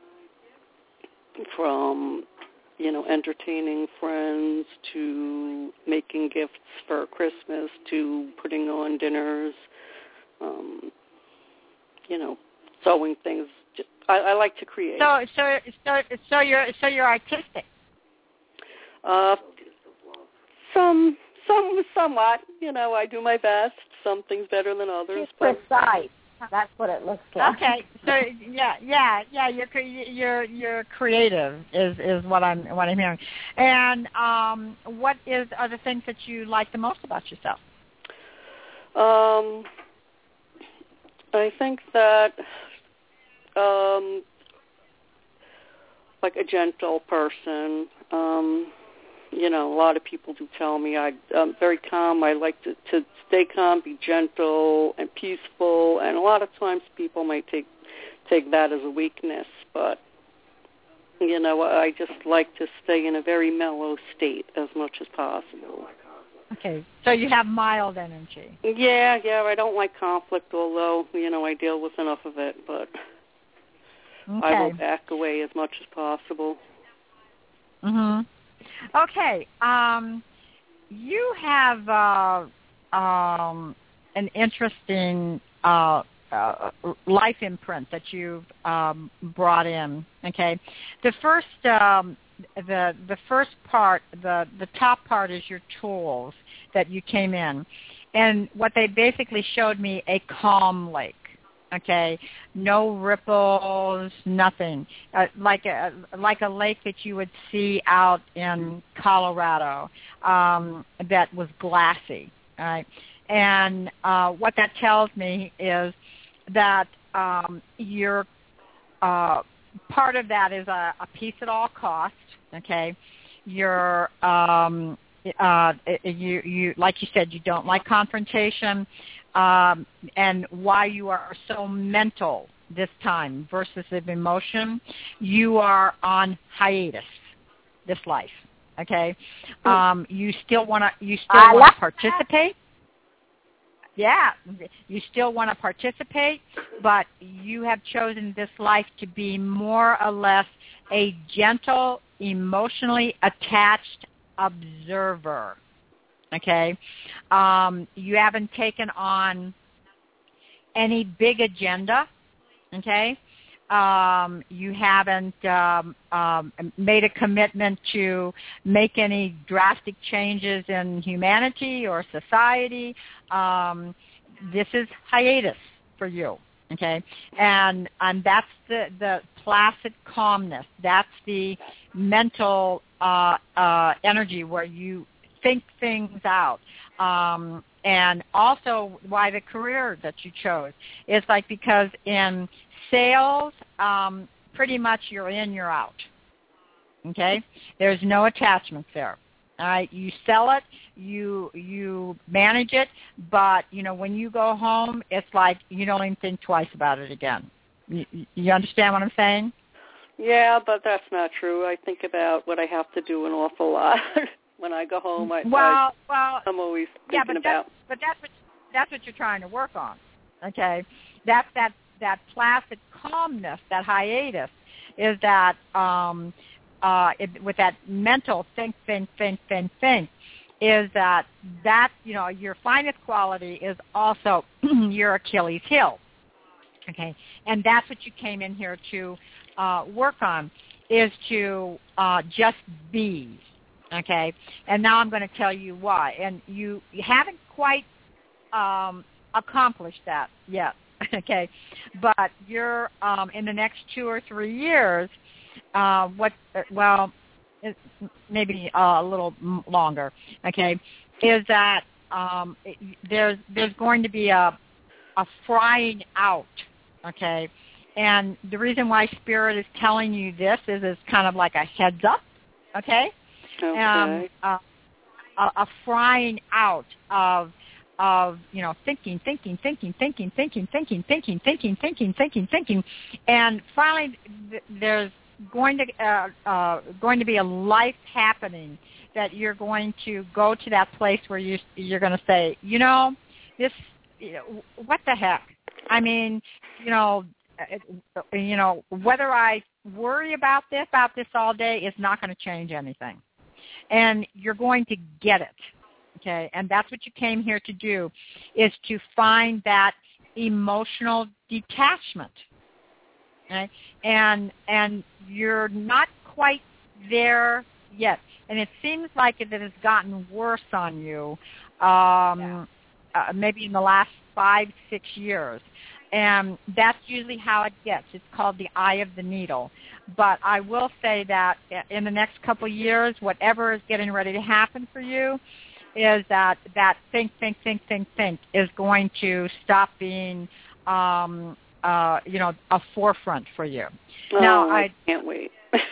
From, entertaining friends to making gifts for Christmas to putting on dinners, sewing things. I like to create. So you're artistic. Somewhat. I do my best. Some things better than others. She's precise. That's what it looks like. Okay, so yeah, you're creative is what I'm hearing. And what are the things that you like the most about yourself? I think that like a gentle person. A lot of people do tell me I'm very calm. I like to stay calm, be gentle and peaceful, and a lot of times people might take that as a weakness, but I just like to stay in a very mellow state as much as possible. Okay, so you have mild energy. Yeah, I don't like conflict, although, I deal with enough of it, but okay. I will back away as much as possible. Mhm. Okay, you have an interesting life imprint that you've brought in. Okay, the first part, the top part is your tools that you came in, and what they basically showed me a calm lake. Okay, no ripples, nothing, like a lake that you would see out in Colorado that was glassy. All right, and what that tells me is that you're part of that is a peace at all costs. Okay, you're you like you said, you don't like confrontation, and why you are so mental this time versus of emotion. You are on hiatus this life. Okay, you still want to participate. Yeah, you still want to participate, but you have chosen this life to be more or less a gentle, emotionally attached observer. Okay, you haven't taken on any big agenda. Okay, you haven't made a commitment to make any drastic changes in humanity or society. This is hiatus for you, okay? And that's the placid calmness. That's the mental energy where you think things out. And also why the career that you chose is like because in sales, pretty much you're in, you're out. Okay? There's no attachments there. All right? You sell it, you manage it, but, you know, when you go home, it's like you don't even think twice about it again. You understand what I'm saying? Yeah, but that's not true. I think about what I have to do an awful lot. When I go home, I'm always thinking about. But that's what you're trying to work on, okay? That's that placid calmness, that hiatus, is that with that mental think, is that you know your finest quality is also your Achilles heel, okay? And that's what you came in here to work on, is to just be. Okay, and now I'm going to tell you why. And you haven't quite accomplished that yet, okay? But you're in the next 2 or 3 years, maybe a little longer, okay, is that there's going to be a frying out, okay? And the reason why Spirit is telling you this is it's kind of like a heads up, okay? Okay. A frying out of you know thinking, and finally there's going to be a life happening that you're going to go to that place where you're going to say, you know, this, what the heck? I mean, you know, whether I worry about this all day is not going to change anything. And you're going to get it, okay? And that's what you came here to do, is to find that emotional detachment, okay? And you're not quite there yet. And it seems like it has gotten worse on you maybe in the last 5-6 years. And that's usually how it gets. It's called the eye of the needle. But I will say that in the next couple of years, whatever is getting ready to happen for you is that think is going to stop being, a forefront for you. Oh, now, I can't wait.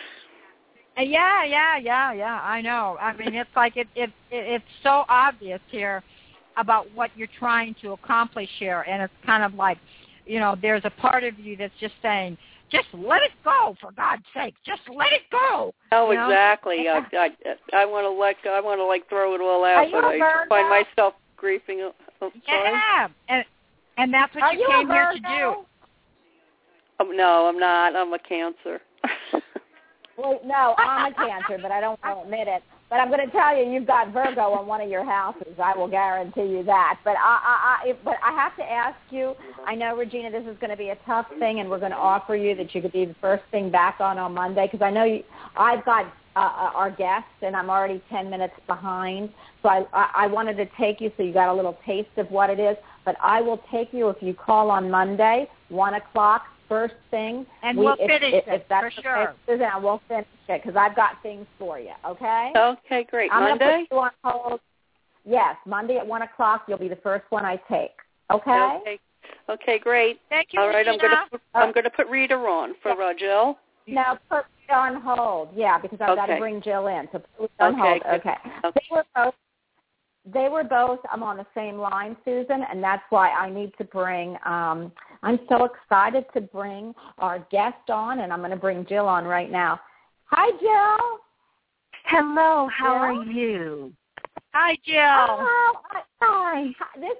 Yeah, I know. I mean, it's like it's so obvious here about what you're trying to accomplish here, and it's kind of like, you know, there's a part of you that's just saying, just let it go, for God's sake. Just let it go. Oh, you know? Exactly. I want to let go. I want to, like, throw it all out, but I find myself grieving. Yeah, and that's what you came here to do. No, I'm not. I'm a Cancer. Well, no, I'm a Cancer, but I don't want to admit it. But I'm going to tell you, you've got Virgo on one of your houses. I will guarantee you that. But I have to ask you, I know, Regina, this is going to be a tough thing, and we're going to offer you that you could be the first thing back on Monday, because I know I've got our guests, and I'm already 10 minutes behind. So I wanted to take you so you got a little taste of what it is. But I will take you if you call on Monday, 1 o'clock. First thing, and we'll finish it that's for sure. Suzanne, we'll finish it because I've got things for you. Okay. Okay, great. I'm Monday. Gonna put you on hold. Yes, Monday at 1 o'clock. You'll be the first one I take. Okay. Okay, great. Thank you. All right, Regina. I'm going to put Rita on for Jill. No, put it on hold. Yeah, because I've got to bring Jill in. So put it on hold. Okay. They were both I'm on the same line, Susan, and that's why I need to bring I'm so excited to bring our guest on, and I'm going to bring Jill on right now. Hi, Jill. Hello, how are you? Hi, Jill. Oh, hi. This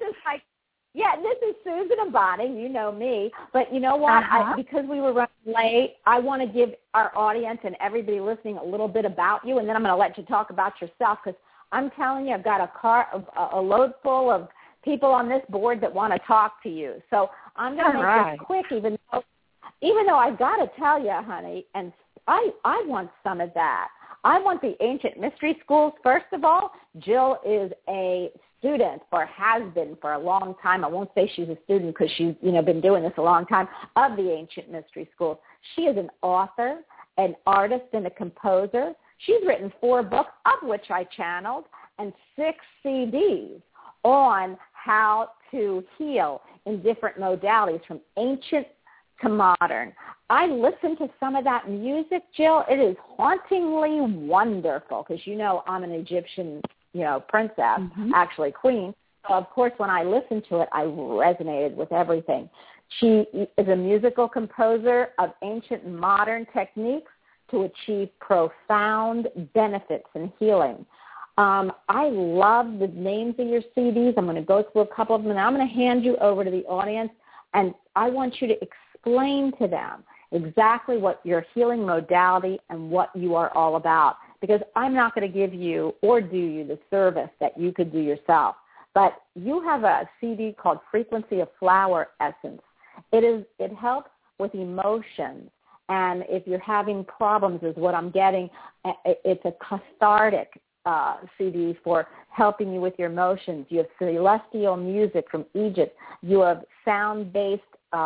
is Susan Abadi. You know me. But you know what? Because we were running late, I want to give our audience and everybody listening a little bit about you, and then I'm going to let you talk about yourself, because I'm telling you, I've got a load full of people on this board that want to talk to you. So I'm going to make this quick, even though I've got to tell you, honey, and I want some of that. I want the ancient mystery schools. First of all, Jill is a student, or has been for a long time. I won't say she's a student because she's been doing this a long time, of the ancient mystery schools. She is an author, an artist, and a composer. She's written 4 books, of which I channeled, and 6 CDs on how to heal in different modalities, from ancient to modern. I listened to some of that music, Jill. It is hauntingly wonderful, because I'm an Egyptian, princess, actually queen. So, of course, when I listened to it, I resonated with everything. She is a musical composer of ancient and modern techniques to achieve profound benefits and healing. I love the names of your CDs. I'm going to go through a couple of them, and I'm going to hand you over to the audience, and I want you to explain to them exactly what your healing modality and what you are all about, because I'm not going to give you or do you the service that you could do yourself. But you have a CD called Frequency of Flower Essence. It helps with emotions. And if you're having problems, is what I'm getting, it's a cathartic CD for helping you with your emotions. You have celestial music from Egypt. You have sound-based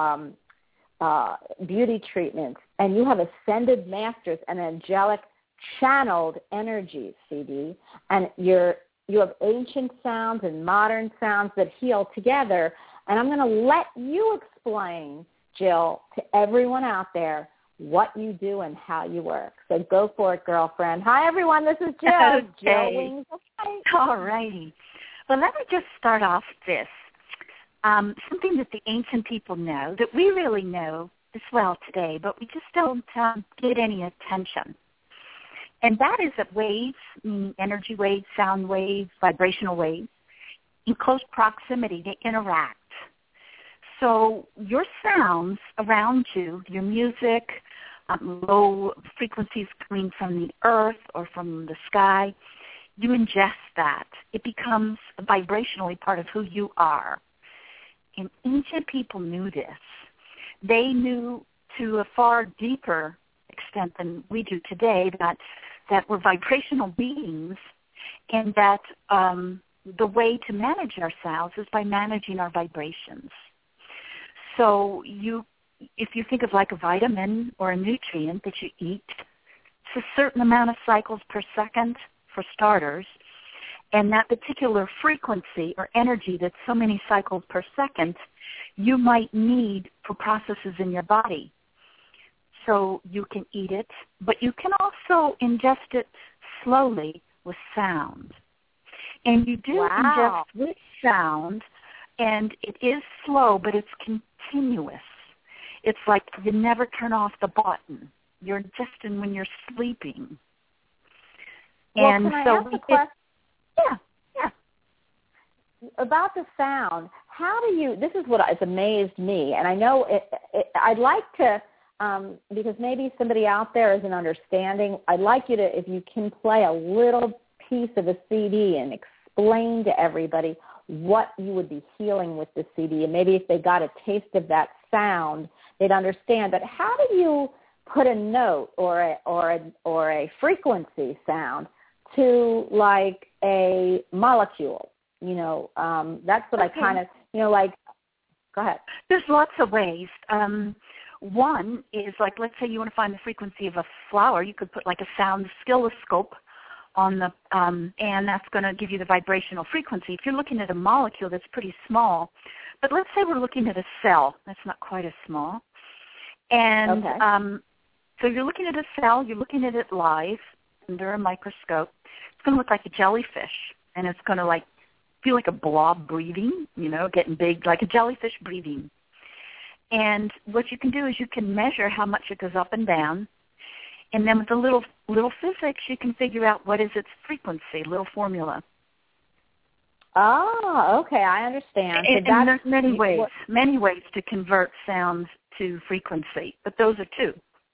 beauty treatments. And you have Ascended Masters and Angelic Channeled Energy CD. And you have ancient sounds and modern sounds that heal together. And I'm going to let you explain, Jill, to everyone out there what you do and how you work. So go for it, girlfriend. Hi, everyone. This is Jill. Okay. Jill Wings. Okay. All righty. Well, let me just start off this. Something that the ancient people know, that we really know as well today, but we just don't get any attention. And that is that waves, meaning energy waves, sound waves, vibrational waves, in close proximity, they interact. So your sounds around you, your music, low frequencies coming from the earth or from the sky, you ingest that. It becomes vibrationally part of who you are. And ancient people knew this. They knew to a far deeper extent than we do today that we're vibrational beings, and that the way to manage ourselves is by managing our vibrations. So if you think of like a vitamin or a nutrient that you eat, it's a certain amount of cycles per second for starters, and that particular frequency or energy that's so many cycles per second you might need for processes in your body. So you can eat it, but you can also ingest it slowly with sound. And you do ingest with sound, and it is slow, but it's continuous. It's like you never turn off the button. You're ingesting when you're sleeping. Well, and can I so ask a question? Yeah. About the sound, how do you, this is what has amazed me, and I know I'd like to, because maybe somebody out there isn't understanding, I'd like you to, if you can play a little piece of a CD and explain to everybody what you would be healing with the CD, and maybe if they got a taste of that sound, they'd understand. But how do you put a note or a frequency sound to like a molecule? That's what I kind of, like, go ahead. There's lots of ways. One is like, let's say you want to find the frequency of a flower, you could put like a sound oscilloscope on the, and that's going to give you the vibrational frequency. If you're looking at a molecule, that's pretty small. But let's say we're looking at a cell. That's not quite as small. And So you're looking at a cell, you're looking at it live under a microscope. It's going to look like a jellyfish, and it's going to like feel like a blob breathing, getting big, like a jellyfish breathing. And what you can do is you can measure how much it goes up and down, and then with a little physics, you can figure out what is its frequency, little formula. Oh, okay, I understand. And there's many ways to convert sounds to frequency, but those are two.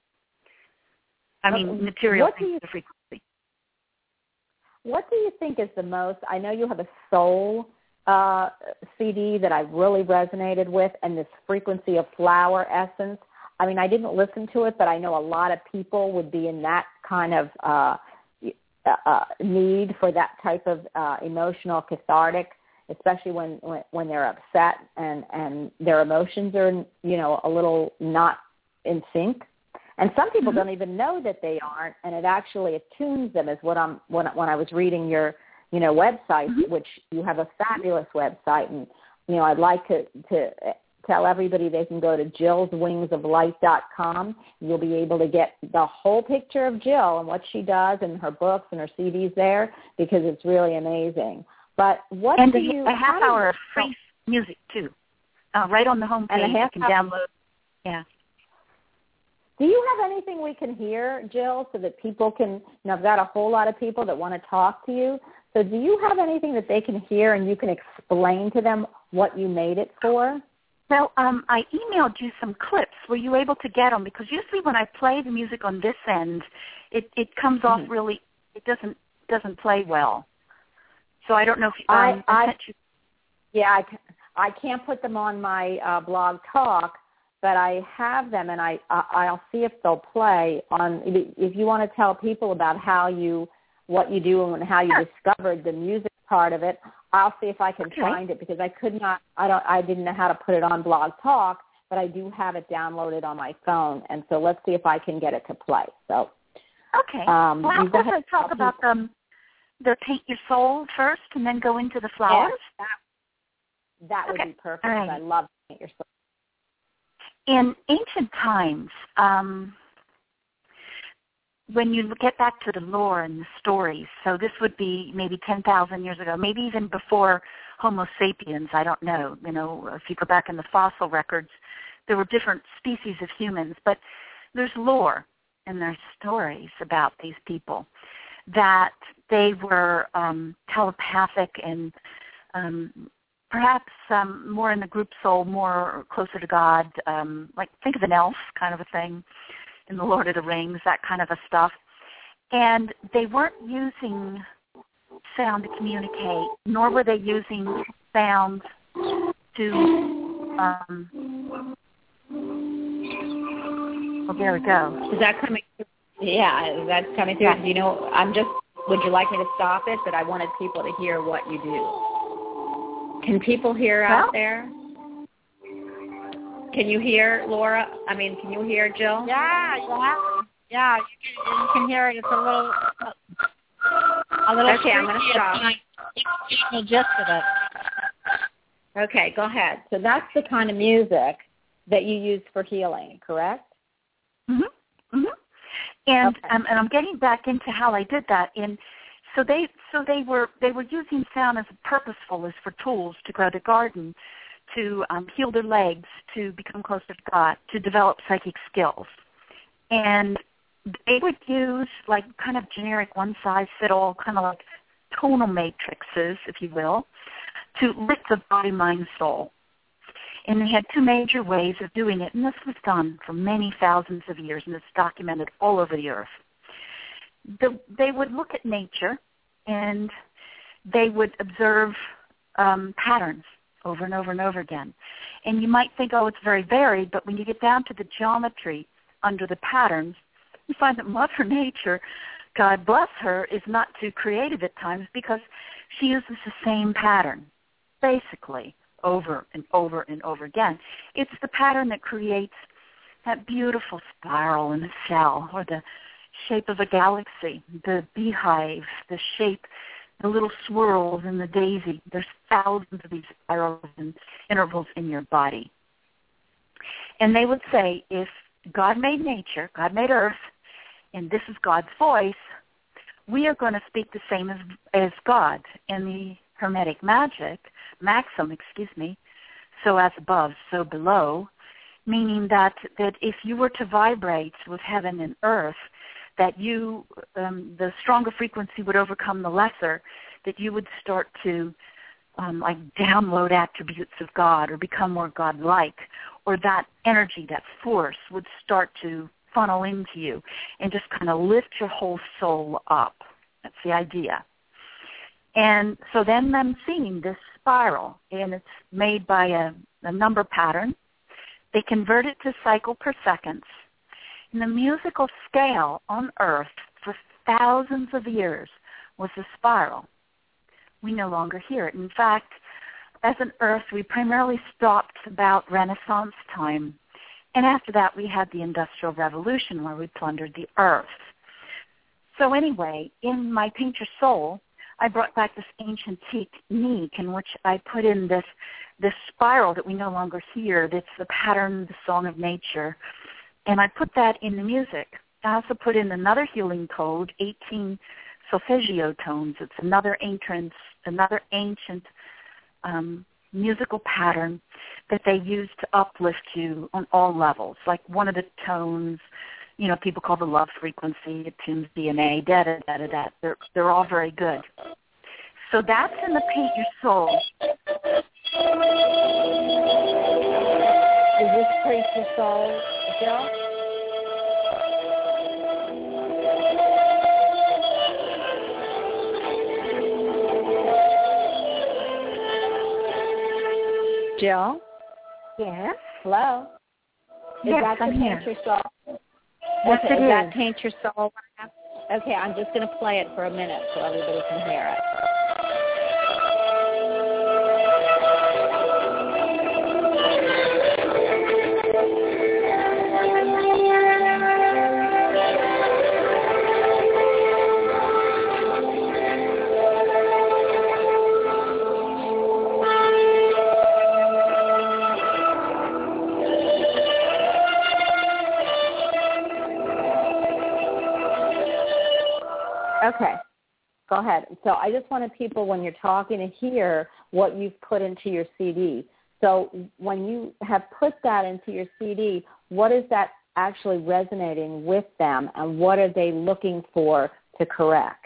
Material things to frequency. What do you think is the most, I know you have a soul CD that I really resonated with, and this frequency of flower essence. I mean, I didn't listen to it, but I know a lot of people would be in that kind of need for that type of emotional cathartic, especially when they're upset and their emotions are, a little not in sync. And some people don't even know that they aren't, and it actually attunes them. Is what when I was reading your website, which you have a fabulous website, and I'd like to tell everybody they can go to jillswingsoflight.com. You'll be able to get the whole picture of Jill and what she does and her books and her CDs there, because it's really amazing. But what and do you? A half hour of free music too, right on the home page. You can download. Yeah. Do you have anything we can hear, Jill, so that people can, I've got a whole lot of people that want to talk to you. So do you have anything that they can hear and you can explain to them what you made it for? Well, I emailed you some clips. Were you able to get them? Because usually when I play the music on this end, it comes off really, it doesn't play well. So I don't know if I sent you. Yeah, I can't put them on my Blog Talk, but I have them, and I'll see if they'll play on. If you want to tell people about what you do and how you discovered the music part of it, I'll see if I can find it, because I could not. I didn't know how to put it on Blog Talk, but I do have it downloaded on my phone, and so let's see if I can get it to play. So okay. Well, how about I talk about the Paint Your Soul first, and then go into the flowers? Yeah, that would be perfect. Right. I love Paint Your Soul. In ancient times, when you get back to the lore and the stories, so this would be maybe 10,000 years ago, maybe even before Homo sapiens, I don't know. If you go back in the fossil records, there were different species of humans, but there's lore and there's stories about these people, that they were telepathic and perhaps more in the group soul, more closer to God, like think of an elf kind of a thing in the Lord of the Rings, that kind of a stuff. And they weren't using sound to communicate, nor were they using sound to, there we go. Is that coming through? Yeah, that's coming through. Yeah. Would you like me to stop it? But I wanted people to hear what you do. Can people hear out there? Can you hear, Laura? Can you hear, Jill? Yeah. You can hear it. It's a little. Okay, I'm going to stop. The gist of it. Okay, go ahead. So that's the kind of music that you use for healing, correct? And I'm getting back into how I did that. So they were using sound as purposeful as for tools to grow the garden, to heal their legs, to become closer to God, to develop psychic skills. And they would use like kind of generic one-size-fits-all, kind of like tonal matrices, if you will, to lift the body, mind, soul. And they had two major ways of doing it, and this was done for many thousands of years, and it's documented all over the earth. They would look at nature, and they would observe patterns over and over and over again. And you might think, it's very varied, but when you get down to the geometry under the patterns, you find that Mother Nature, God bless her, is not too creative at times, because she uses the same pattern, basically, over and over and over again. It's the pattern that creates that beautiful spiral in a cell, or the shape of a galaxy, the beehive, the shape, the little swirls in the daisy. There's thousands of these spirals and intervals in your body. And they would say, if God made nature, God made earth, and this is God's voice, we are going to speak the same as God. In the Hermetic maxim, so as above, so below, meaning that if you were to vibrate with heaven and earth, that you, the stronger frequency would overcome the lesser, that you would start to like download attributes of God or become more God-like, or that energy, that force would start to funnel into you and just kind of lift your whole soul up. That's the idea. And so then I'm seeing this spiral, and it's made by a number pattern. They convert it to cycle per seconds. And the musical scale on Earth for thousands of years was a spiral. We no longer hear it. In fact, as an Earth, we primarily stopped about Renaissance time. And after that, we had the Industrial Revolution, where we plundered the Earth. So anyway, in my Paint Your Soul, I brought back this ancient technique in which I put in this spiral that we no longer hear. That's the pattern, the song of nature. And I put that in the music. I also put in another healing code, 18 solfeggio tones. It's another ancient musical pattern that they use to uplift you on all levels. Like one of the tones, people call the love frequency, it tunes DNA, da-da-da-da-da. They're all very good. So that's in the Paint Your Soul. Is this Paint Your Soul, Jill? Jill? Yes? Hello? Yes, that I'm here. Paint Your Soul? Yes, okay, it is is. that Paint Your Soul? Okay, I'm just going to play it for a minute so everybody can hear it. Okay, go ahead. So I just wanted people, when you're talking, to hear what you've put into your CD. So when you have put that into your CD, what is that actually resonating with them, and what are they looking for to correct?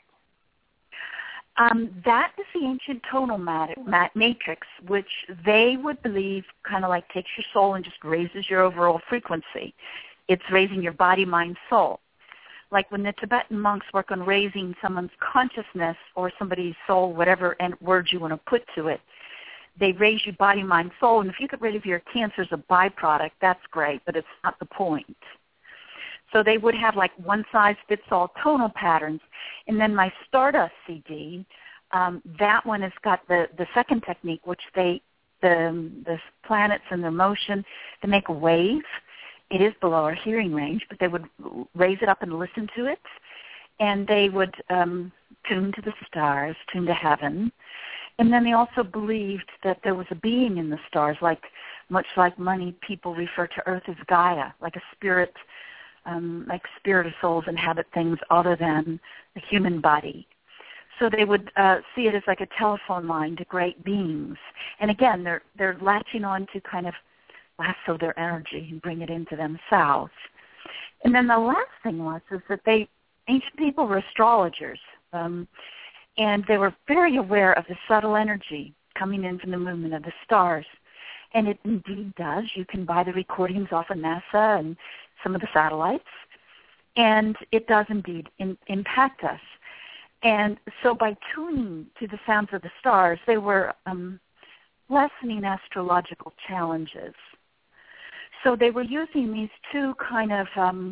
That is the ancient tonal matrix, which they would believe kind of like takes your soul and just raises your overall frequency. It's raising your body, mind, soul. Like when the Tibetan monks work on raising someone's consciousness or somebody's soul, whatever words you want to put to it, they raise your body, mind, soul. And if you get rid of your cancer as a byproduct, that's great, but it's not the point. So they would have like one-size-fits-all tonal patterns. And then my Stardust CD, that one has got the second technique, which the planets and their motion, they make a wave. It is below our hearing range, but they would raise it up and listen to it, and they would tune to the stars, tune to heaven. And then they also believed that there was a being in the stars, much like many people refer to Earth as Gaia, like a spirit, like spirit souls inhabit things other than the human body. So they would see it as like a telephone line to great beings. And again, they're latching on to kind of lasso their energy and bring it into themselves. And then the last thing is that ancient people were astrologers, and they were very aware of the subtle energy coming in from the movement of the stars. And it indeed does. You can buy the recordings off of NASA and some of the satellites, and it does indeed impact us. And so by tuning to the sounds of the stars, they were lessening astrological challenges. So they were using these two kind of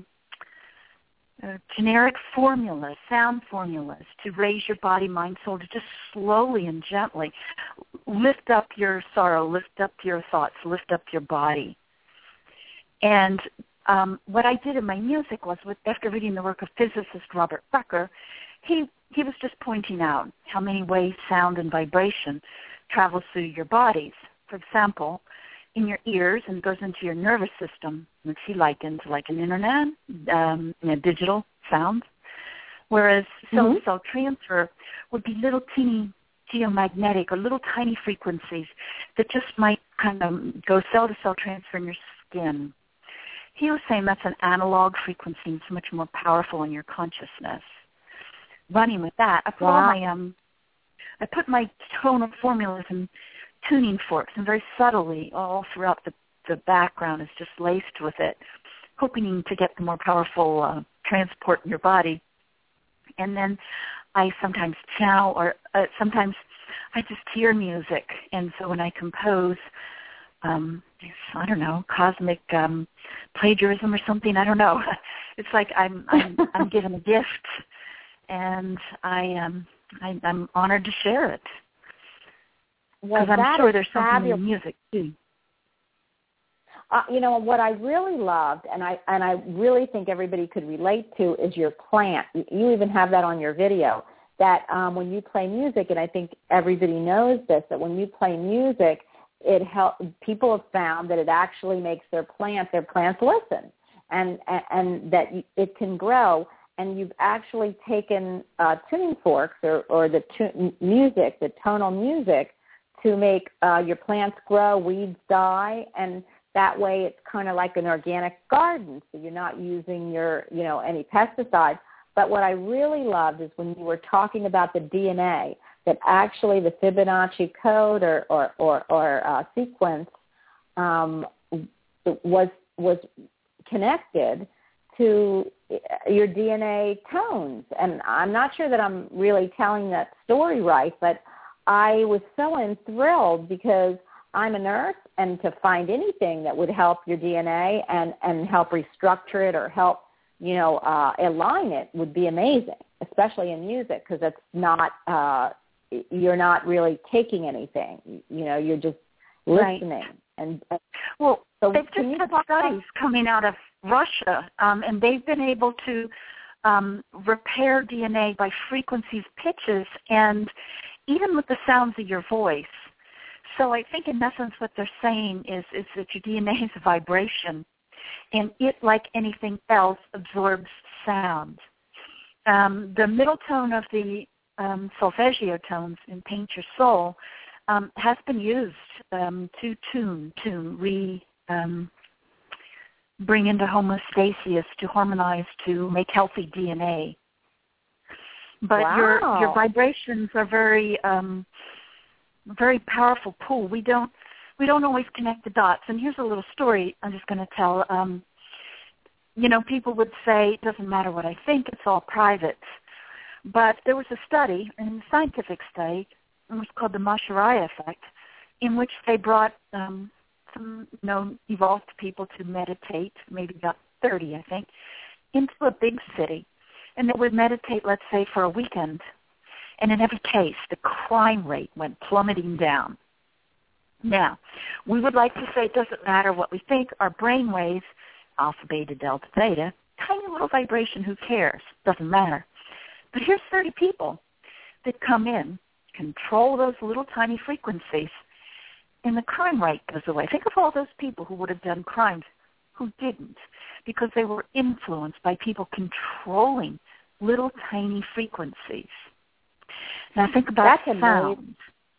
generic formulas, sound formulas, to raise your body, mind, soul, to just slowly and gently lift up your sorrow, lift up your thoughts, lift up your body. And what I did in my music was, after reading the work of physicist Robert Becker, he was just pointing out how many ways sound and vibration travels through your bodies. For example, in your ears and goes into your nervous system, which he likened to like an internet, digital sound. Whereas cell-to-cell transfer would be little teeny geomagnetic or little tiny frequencies that just might kind of go cell-to-cell transfer in your skin. He was saying that's an analog frequency and it's much more powerful in your consciousness. Running with that, I put my tonal formulas and tuning forks, and very subtly all throughout the background is just laced with it, hoping to get the more powerful transport in your body. And then I sometimes channel, or sometimes I just hear music. And so when I compose, I don't know, cosmic plagiarism or something, I don't know. It's like I'm given a gift, and I'm honored to share it. Because I'm sure there's something in music too. What I really loved, and I really think everybody could relate to, is your plant. You even have that on your video, that when you play music, and I think everybody knows this, that when you play music, people have found that it actually makes their plants listen, and that it can grow. And you've actually taken tuning forks or the music, the tonal music, to make your plants grow, weeds die, and that way it's kind of like an organic garden, so you're not using any pesticides. But what I really loved is when you were talking about the DNA, that actually the Fibonacci code or sequence was connected to your DNA tones. And I'm not sure that I'm really telling that story right, but I was so enthralled because I'm a nurse, and to find anything that would help your DNA and help restructure it or help, align it would be amazing, especially in music, because it's not, you're not really taking anything. You're just listening. Right. And well, so they've just had studies coming out of Russia, and they've been able to repair DNA by frequencies, pitches, and even with the sounds of your voice. So I think in essence what they're saying is that your DNA is a vibration, and it, like anything else, absorbs sound. The middle tone of the solfeggio tones in Paint Your Soul has been used to bring into homeostasis, to harmonize, to make healthy DNA. But your vibrations are very very powerful pull. We don't always connect the dots. And here's a little story I'm just going to tell. People would say it doesn't matter what I think; it's all private. But there was a study, a scientific study, it was called the Maserati effect, in which they brought some evolved people to meditate, maybe about 30, I think, into a big city. And they would meditate, let's say, for a weekend. And in every case, the crime rate went plummeting down. Now, we would like to say it doesn't matter what we think. Our brain waves, alpha, beta, delta, theta, tiny little vibration, who cares? Doesn't matter. But here's 30 people that come in, control those little tiny frequencies, and the crime rate goes away. Think of all those people who would have done crimes who didn't, because they were influenced by people controlling little tiny frequencies. Now think about sound.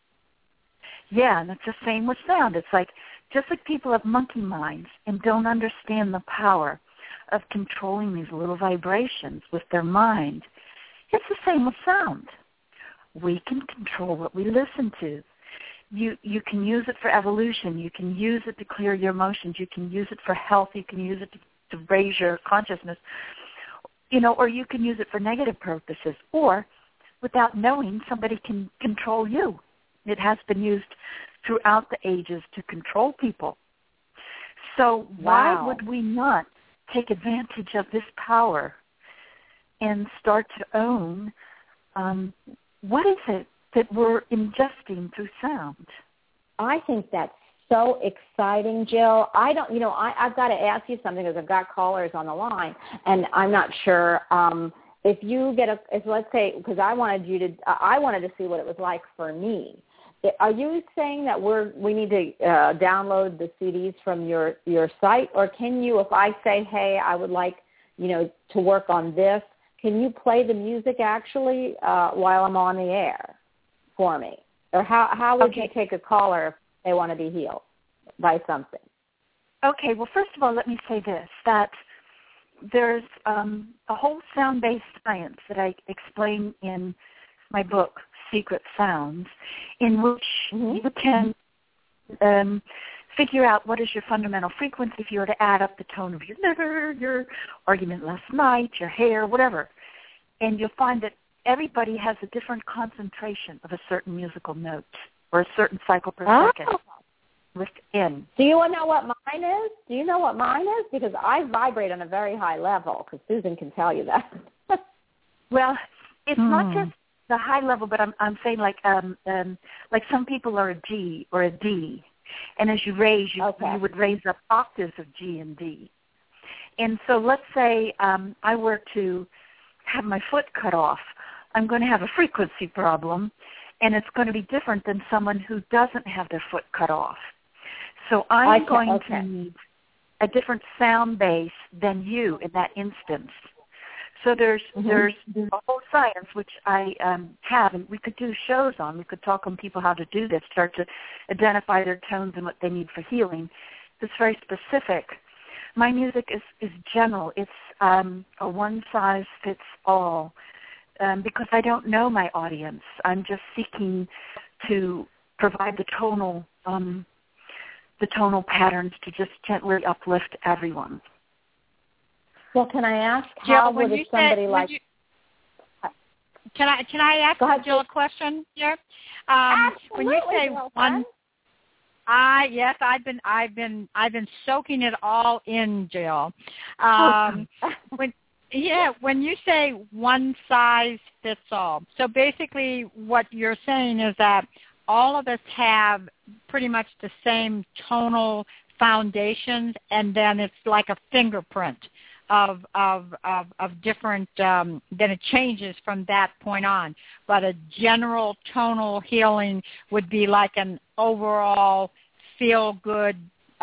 Yeah, and it's the same with sound. It's like, just like people have monkey minds and don't understand the power of controlling these little vibrations with their mind, it's the same with sound. We can control what we listen to. You can use it for evolution. You can use it to clear your emotions. You can use it for health. You can use it to raise your consciousness. Or you can use it for negative purposes. Or, without knowing, somebody can control you. It has been used throughout the ages to control people. So why would we not take advantage of this power and start to own what is it that we're ingesting through sound? I think that's so exciting, Jill. I've got to ask you something because I've got callers on the line, and I'm not sure if you get let's say, because I wanted to see what it was like for me. are you saying that we need to download the CDs from your site, or can you, if I say, hey, I would like, to work on this, can you play the music actually while I'm on the air for me? Or how would you take a caller if they want to be healed by something? Okay, well, first of all, let me say this, that there's a whole sound-based science that I explain in my book, Secret Sounds, in which you can figure out what is your fundamental frequency if you were to add up the tone of your liver, your argument last night, your hair, whatever. And you'll find that everybody has a different concentration of a certain musical note or a certain cycle per second within. Do you want to know what mine is? Do you know what mine is? Because I vibrate on a very high level, because Susan can tell you that. Well, it's not just the high level, but I'm saying like some people are a G or a D, and as you raise, you would raise up octaves of G and D. And so let's say I were to have my foot cut off, I'm going to have a frequency problem, and it's going to be different than someone who doesn't have their foot cut off. So I'm going to need a different sound base than you in that instance. So there's a whole science which I have, and we could do shows on. We could talk on people how to do this, start to identify their tones and what they need for healing. It's very specific. My music is general. It's a one-size-fits-all because I don't know my audience. I'm just seeking to provide the tonal patterns to just gently uplift everyone. Well, can I ask how would somebody like? Can I ask Jill a question here? Absolutely, when you say one, yes, I've been soaking it all in, Jill. When you say one size fits all, so basically what you're saying is that all of us have pretty much the same tonal foundations, and then it's like a fingerprint of different, then it changes from that point on. But a general tonal healing would be like an overall feel-good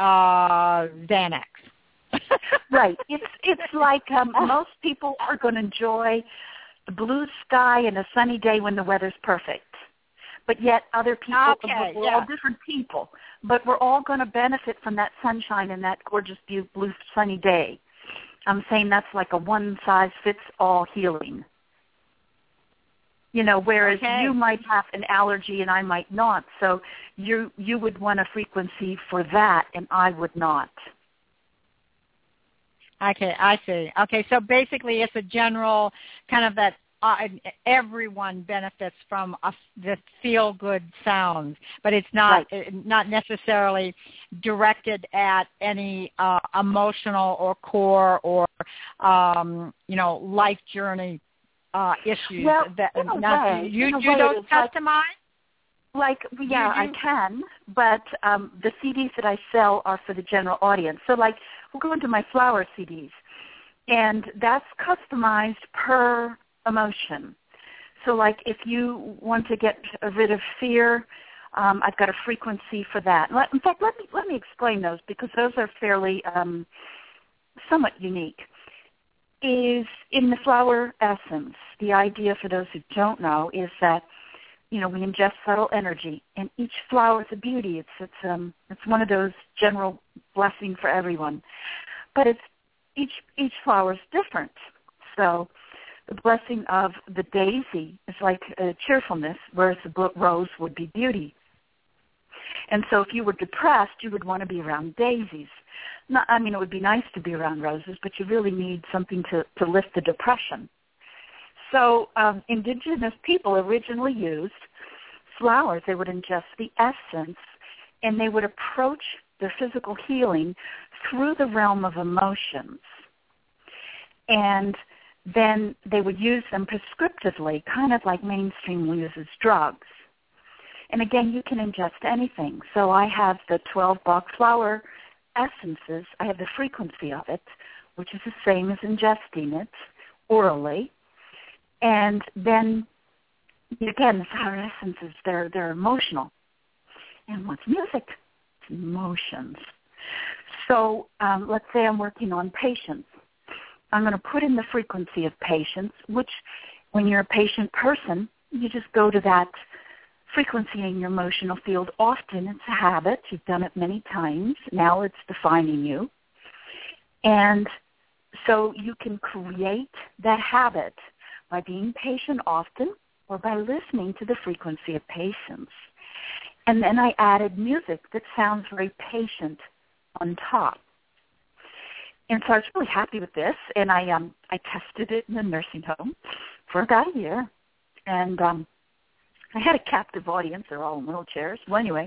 Xanax. Right. It's like most people are going to enjoy the blue sky and a sunny day when the weather's perfect. But yet other people, we're all different people, but we're all going to benefit from that sunshine and that gorgeous blue sunny day. I'm saying that's like a one-size-fits-all healing. Whereas you might have an allergy and I might not. So you would want a frequency for that and I would not. Okay, I see. Okay, so basically it's a general kind of that everyone benefits from the feel-good sounds, but it's not not necessarily directed at any emotional or core or life journey issues. Well, you don't customize? I can, but the CDs that I sell are for the general audience. So we'll go into my flower CDs, and that's customized per emotion. So if you want to get rid of fear, I've got a frequency for that. In fact, let me explain those because those are fairly somewhat unique. Is in the flower essence, the idea for those who don't know is that we ingest subtle energy, and each flower is a beauty. It's one of those general blessing for everyone, but each flower is different. So the blessing of the daisy is like cheerfulness, whereas the rose would be beauty. And so if you were depressed, you would want to be around daisies. It would be nice to be around roses, but you really need something to lift the depression. So indigenous people originally used flowers. They would ingest the essence, and they would approach their physical healing through the realm of emotions. And then they would use them prescriptively, kind of like mainstream uses drugs. And again, you can ingest anything. So I have the 12 Bach flower essences. I have the frequency of it, which is the same as ingesting it orally. And then, again, the flower essences, they're emotional. And what's music? It's emotions. So let's say I'm working on patience. I'm going to put in the frequency of patience, which when you're a patient person, you just go to that frequency in your emotional field. Often it's a habit. You've done it many times. Now it's defining you. And so you can create that habit by being patient often or by listening to the frequency of patience. And then I added music that sounds very patient on top. And so I was really happy with this, and I tested it in a nursing home for about a year. And I had a captive audience. They're all in wheelchairs. Well, anyway,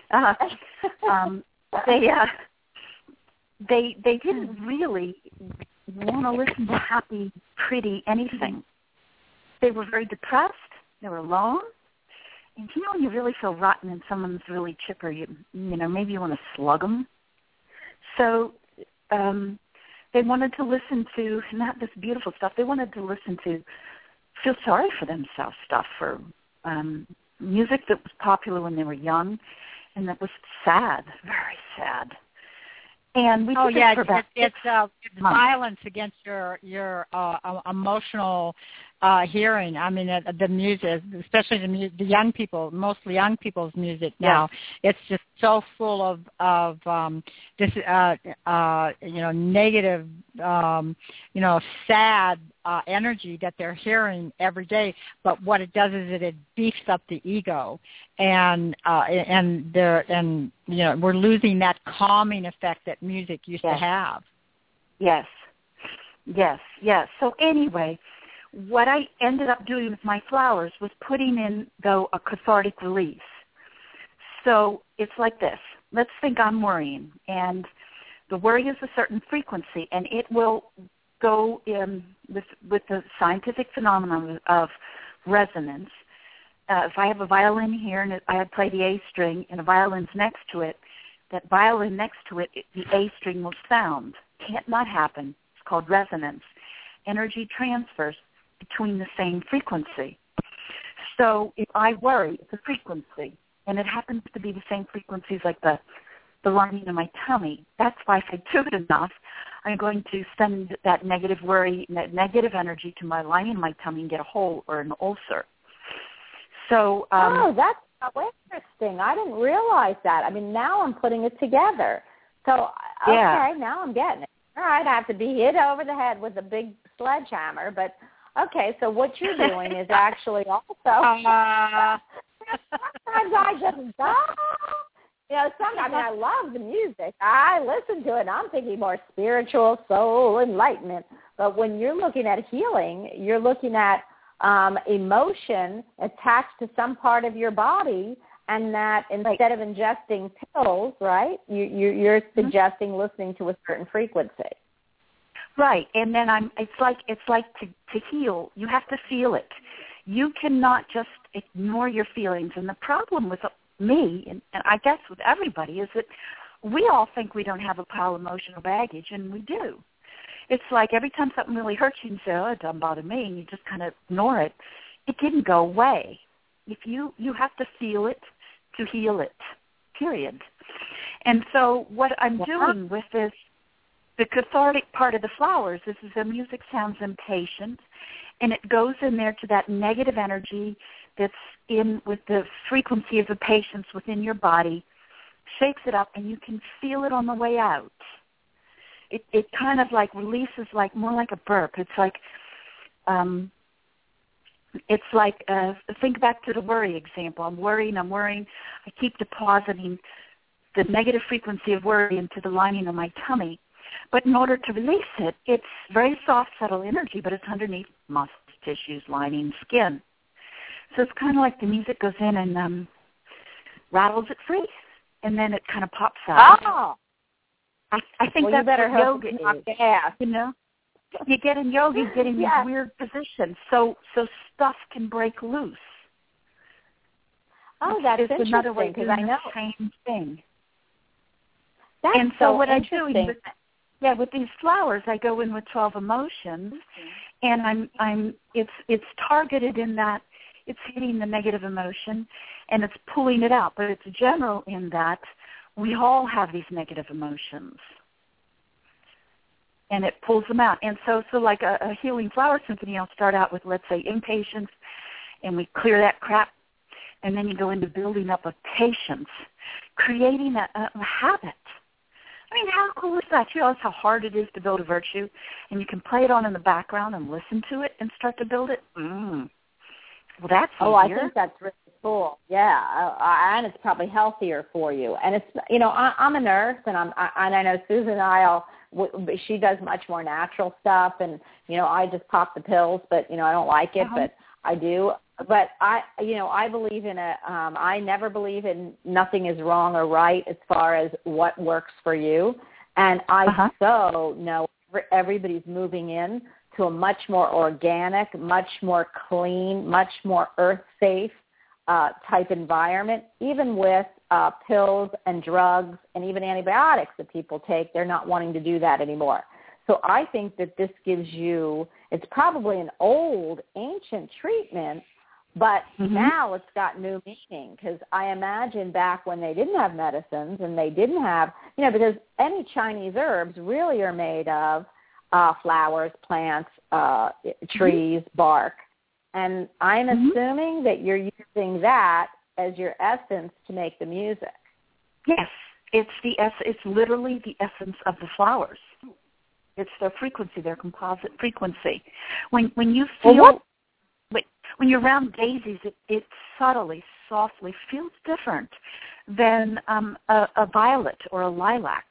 they didn't really want to listen to happy, pretty anything. They were very depressed. They were alone. And you know when you really feel rotten and someone's really chipper, you know, maybe you want to slug them. So they wanted to listen to not this beautiful stuff. They wanted to listen to feel sorry for themselves stuff, for music that was popular when they were young and that was sad, very sad. And we did it for about it's violence against your emotional hearing. I mean, the music, especially the young people, mostly young people's music now. Yeah. It's just so full of this negative, sad energy that they're hearing every day. But what it does is it beefs up the ego, and we're losing that calming effect that music used to have. Yes. So anyway, what I ended up doing with my flowers was putting in, though, a cathartic release. So it's like this. Let's think I'm worrying, and the worry is a certain frequency, and it will go in with the scientific phenomenon of resonance. If I have a violin here and I play the A string and a violin's next to it, that violin next to it, the A string will sound. Can't not happen. It's called resonance. Energy transfers between the same frequency. So if I worry, it's a frequency, and it happens to be the same frequencies like the lining of my tummy. That's why if I do it enough, I'm going to send that negative worry, that negative energy to my lining of my tummy and get a hole or an ulcer. So that's so interesting. I didn't realize that. I mean, now I'm putting it together. So, okay, now I'm getting it. All right, I have to be hit over the head with a big sledgehammer. But, okay, so what you're doing is actually also, sometimes I just don't. I love the music. I listen to it, and I'm thinking more spiritual, soul, enlightenment. But when you're looking at healing, you're looking at emotion attached to some part of your body, and that instead of ingesting pills, right, you're suggesting listening to a certain frequency. Right, and then it's like to heal, you have to feel it. You cannot just ignore your feelings. And the problem with me, and I guess with everybody, is that we all think we don't have a pile of emotional baggage, and we do. It's like every time something really hurts you and say, oh, it doesn't bother me, and you just kind of ignore it, it didn't go away. If you have to feel it to heal it, period. And so what I'm doing with this, the cathartic part of the flowers, is the music sounds impatient, and it goes in there to that negative energy that's in with the frequency of the patience within your body, shakes it up, and you can feel it on the way out. It kind of like releases more like a burp. It's like think back to the worry example. I'm worrying. I keep depositing the negative frequency of worry into the lining of my tummy. But in order to release it, it's very soft, subtle energy, but it's underneath muscles, tissues, lining, skin. So it's kind of like the music goes in and rattles it free, and then it kind of pops out. Oh! I think that's what yoga is. You get in yoga, you get in these weird positions, so stuff can break loose. Oh, that is interesting, another way because I know the same thing. That's and so what I'm doing with these flowers, I go in with 12 emotions, and it's targeted in that it's hitting the negative emotion and it's pulling it out. But it's general in that we all have these negative emotions. And it pulls them out. And so like a healing flower symphony, I'll start out with, let's say, impatience, and we clear that crap. And then you go into building up of patience, creating a habit. I mean, how cool is that? You realize how hard it is to build a virtue, and you can play it on in the background and listen to it and start to build it? Well, that's easier. I think that's really cool. Yeah, and it's probably healthier for you. And it's, I'm a nurse, and I know Susan and I'll. She does much more natural stuff, and I just pop the pills, but I don't like it, but I do. But I believe in I never believe in nothing is wrong or right as far as what works for you, and I so know everybody's moving in to a much more organic, much more clean, much more earth safe type environment, even with pills and drugs and even antibiotics that people take. They're not wanting to do that anymore. So I think that this gives you, it's probably an old, ancient treatment, but now it's got new meaning, because I imagine back when they didn't have medicines and they didn't have, because any Chinese herbs really are made of flowers, plants, trees, bark. And I'm assuming that you're using that as your essence to make the music. Yes, it's literally the essence of the flowers. It's their frequency, their composite frequency. When you feel, when you're around daisies, it subtly, softly feels different than a violet or a lilac,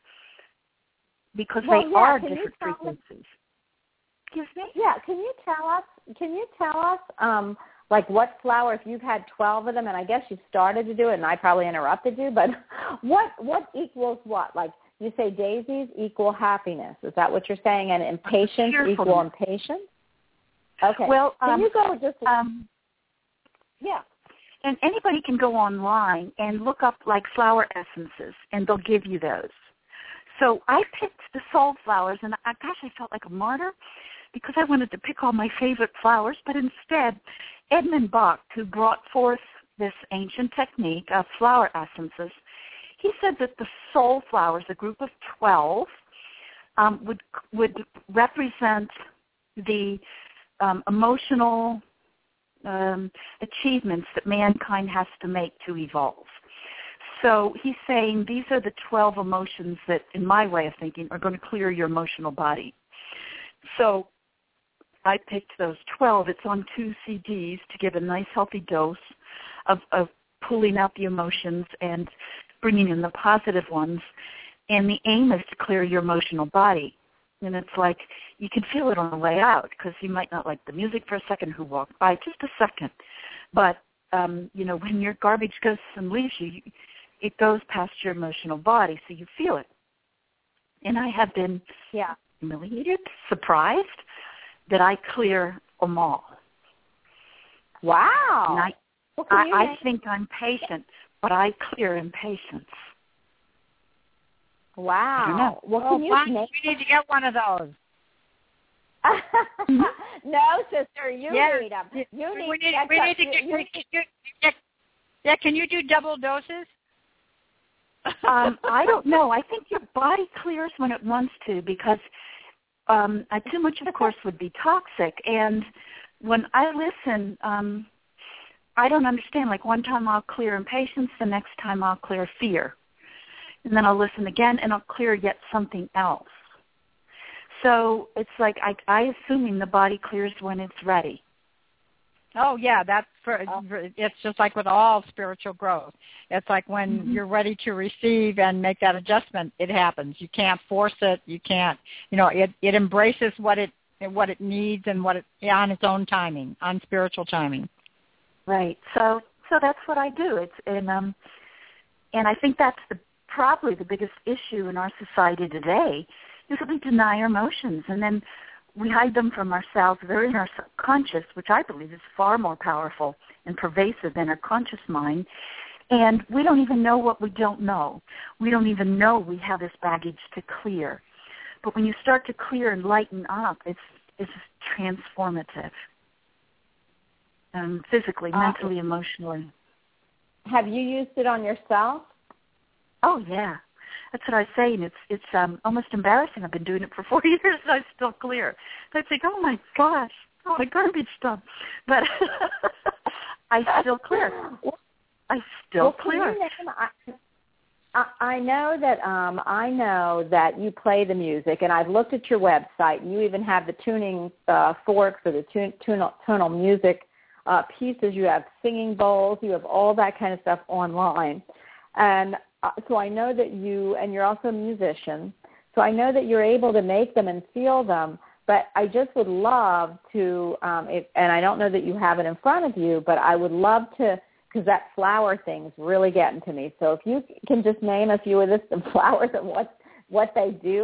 because they are different frequencies. Excuse me? Yeah, can you tell us like what flower, if you've had 12 of them, and I guess you started to do it and I probably interrupted you, but what equals what? Like you say daisies equal happiness. Is that what you're saying? And impatience equal impatience? Okay. Well, can you go just yeah. And anybody can go online and look up like flower essences, and they'll give you those. So I picked the soul flowers, and I felt like a martyr because I wanted to pick all my favorite flowers, but instead Edmund Bach, who brought forth this ancient technique of flower essences, he said that the soul flowers, a group of 12, would represent the emotional achievements that mankind has to make to evolve. So he's saying these are the 12 emotions that, in my way of thinking, are going to clear your emotional body. So I picked those 12. It's on 2 CDs to give a nice healthy dose of pulling out the emotions and bringing in the positive ones. And the aim is to clear your emotional body. And it's like you can feel it on the way out, because you might not like the music for a second who walked by, just a second. But, when your garbage goes and leaves you, it goes past your emotional body, so you feel it. And I have been humiliated, surprised that I clear them all. Wow. And I think I'm patient, but I clear impatience. Wow. I don't know. Well, we need to get one of those. No, sister, you need them. Can you do double doses? I don't know. I think your body clears when it wants to, because too much, of course, would be toxic. And when I listen, I don't understand. Like one time I'll clear impatience, the next time I'll clear fear. And then I'll listen again, and I'll clear yet something else. So it's like I assuming the body clears when it's ready. Oh, yeah, it's just like with all spiritual growth. It's like when you're ready to receive and make that adjustment, it happens. You can't force it. You can't, it embraces what it needs and on its own timing, on spiritual timing. Right. So that's what I do. And I think that's probably the biggest issue in our society today, is that we deny our emotions, and then we hide them from ourselves. They're in our subconscious, which I believe is far more powerful and pervasive than our conscious mind, and we don't even know what we don't know. We don't even know we have this baggage to clear. But when you start to clear and lighten up, it's transformative. physically, mentally, emotionally. Have you used it on yourself? Oh, yeah. That's what I was saying. It's almost embarrassing. I've been doing it for 4 years and I'm still clear. I think, oh, my gosh, oh, my garbage stuff. But I still clear. I still clear. I know that you play the music, and I've looked at your website, and you even have the tuning forks or the tonal music pieces. You have singing bowls. You have all that kind of stuff online. And so I know that you're also a musician, so I know that you're able to make them and feel them, but I just would love to, and I don't know that you have it in front of you, but I would love to, because that flower thing's really getting to me. So if you can just name a few of the flowers and what they do,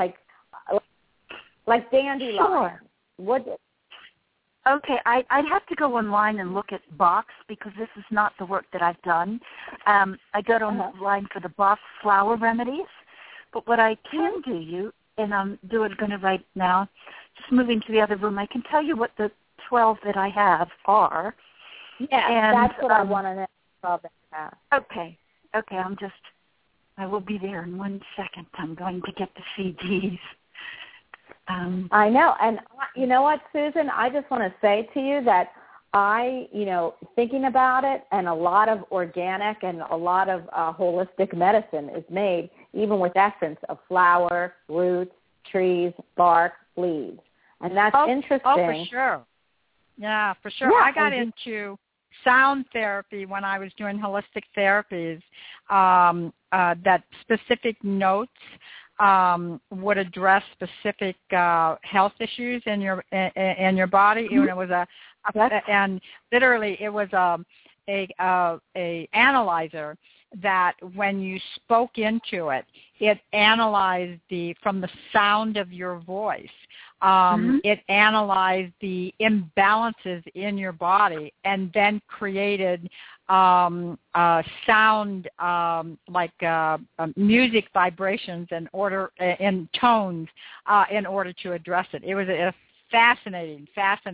like dandelion. Sure. What? Okay, I'd have to go online and look at Bach's because this is not the work that I've done. I got online for the Bach flower remedies, but what I can do you, and I'm going to right now, just moving to the other room, I can tell you what the 12 that I have are. Yeah, that's what I want to know. 12 that I have. Okay, I will be there in 1 second. I'm going to get the CDs. I know, and you know what, Susan? I just want to say to you that thinking about it, and a lot of organic and a lot of holistic medicine is made, even with essence of flower, roots, trees, bark, leaves, and that's interesting. Oh, for sure. Yeah, for sure. Yeah, I got into sound therapy when I was doing holistic therapies. That specific notes would address specific health issues in your body. And it was and literally it was a analyzer that when you spoke into it, it analyzed from the sound of your voice. It analyzed the imbalances in your body and then created sound music vibrations in tones in order to address it. It was a fascinating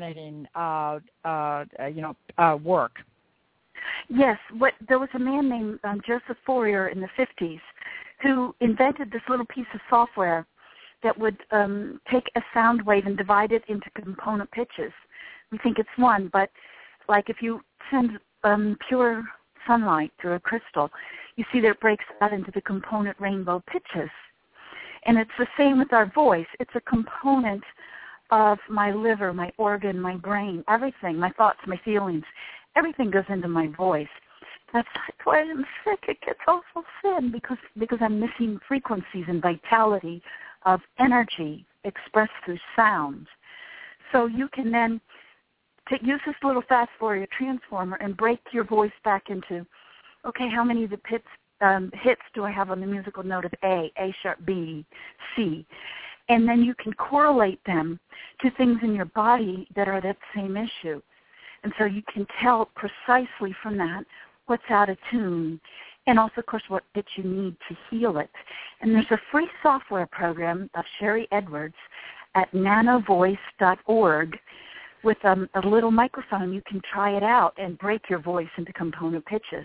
work. Yes, there was a man named Joseph Fourier in the 50s who invented this little piece of software that would take a sound wave and divide it into component pitches. We think it's one, but like if you send pure sunlight through a crystal, you see that it breaks out into the component rainbow pitches. And it's the same with our voice. It's a component of my liver, my organ, my brain, everything, my thoughts, my feelings. Everything goes into my voice. That's why I'm sick. It gets awful thin because I'm missing frequencies and vitality of energy expressed through sound. So you can then use this little fast Fourier transformer and break your voice back into, okay, how many of the hits do I have on the musical note of A sharp, B, C? And then you can correlate them to things in your body that are that same issue. And so you can tell precisely from that what's out of tune and also, of course, what that you need to heal it. And there's a free software program of Sherry Edwards at nanovoice.org with a little microphone. You can try it out and break your voice into component pitches.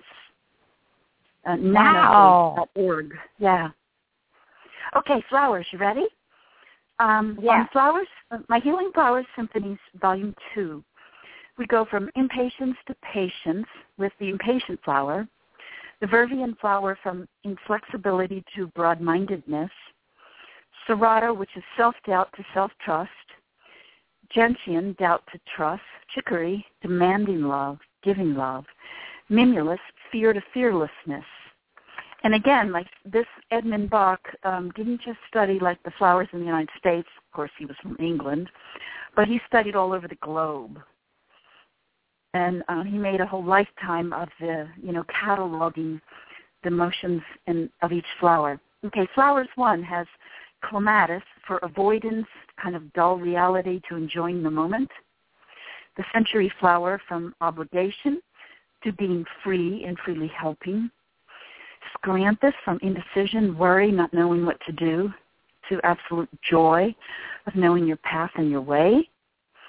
Nanovoice.org. Yeah. Okay, flowers, you ready? On flowers, my Healing Flowers Symphonies, Volume 2. We go from impatience to patience with the impatient flower, the Vervian flower from inflexibility to broad-mindedness, Serato, which is self-doubt to self-trust, Gentian, doubt to trust, Chicory, demanding love, giving love, Mimulus, fear to fearlessness. And again, like this Edmund Bach didn't just study like the flowers in the United States. Of course, he was from England, but he studied all over the globe. And he made a whole lifetime of cataloging the motions of each flower. Okay, flowers 1 has clematis for avoidance, kind of dull reality to enjoying the moment. The century flower from obligation to being free and freely helping. Scleranthus from indecision, worry, not knowing what to do, to absolute joy of knowing your path and your way.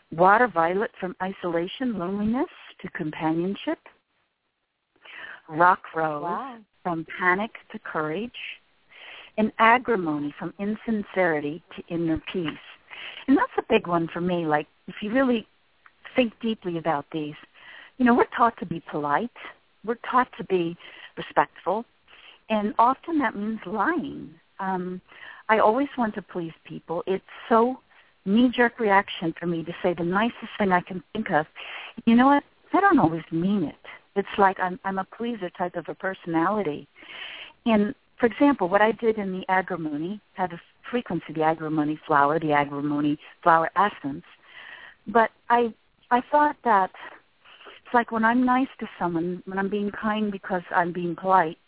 Water violet from isolation, loneliness to companionship. Rock rose from panic to courage. And agrimony from insincerity to inner peace. And that's a big one for me. Like, if you really think deeply about these, we're taught to be polite. We're taught to be respectful. And often that means lying. I always want to please people. It's so knee-jerk reaction for me to say the nicest thing I can think of. You know what? I don't always mean it. It's like I'm a pleaser type of a personality. And, for example, what I did in the agrimony had a frequency, the agrimony flower essence. But I thought that it's like when I'm nice to someone, when I'm being kind because I'm being polite,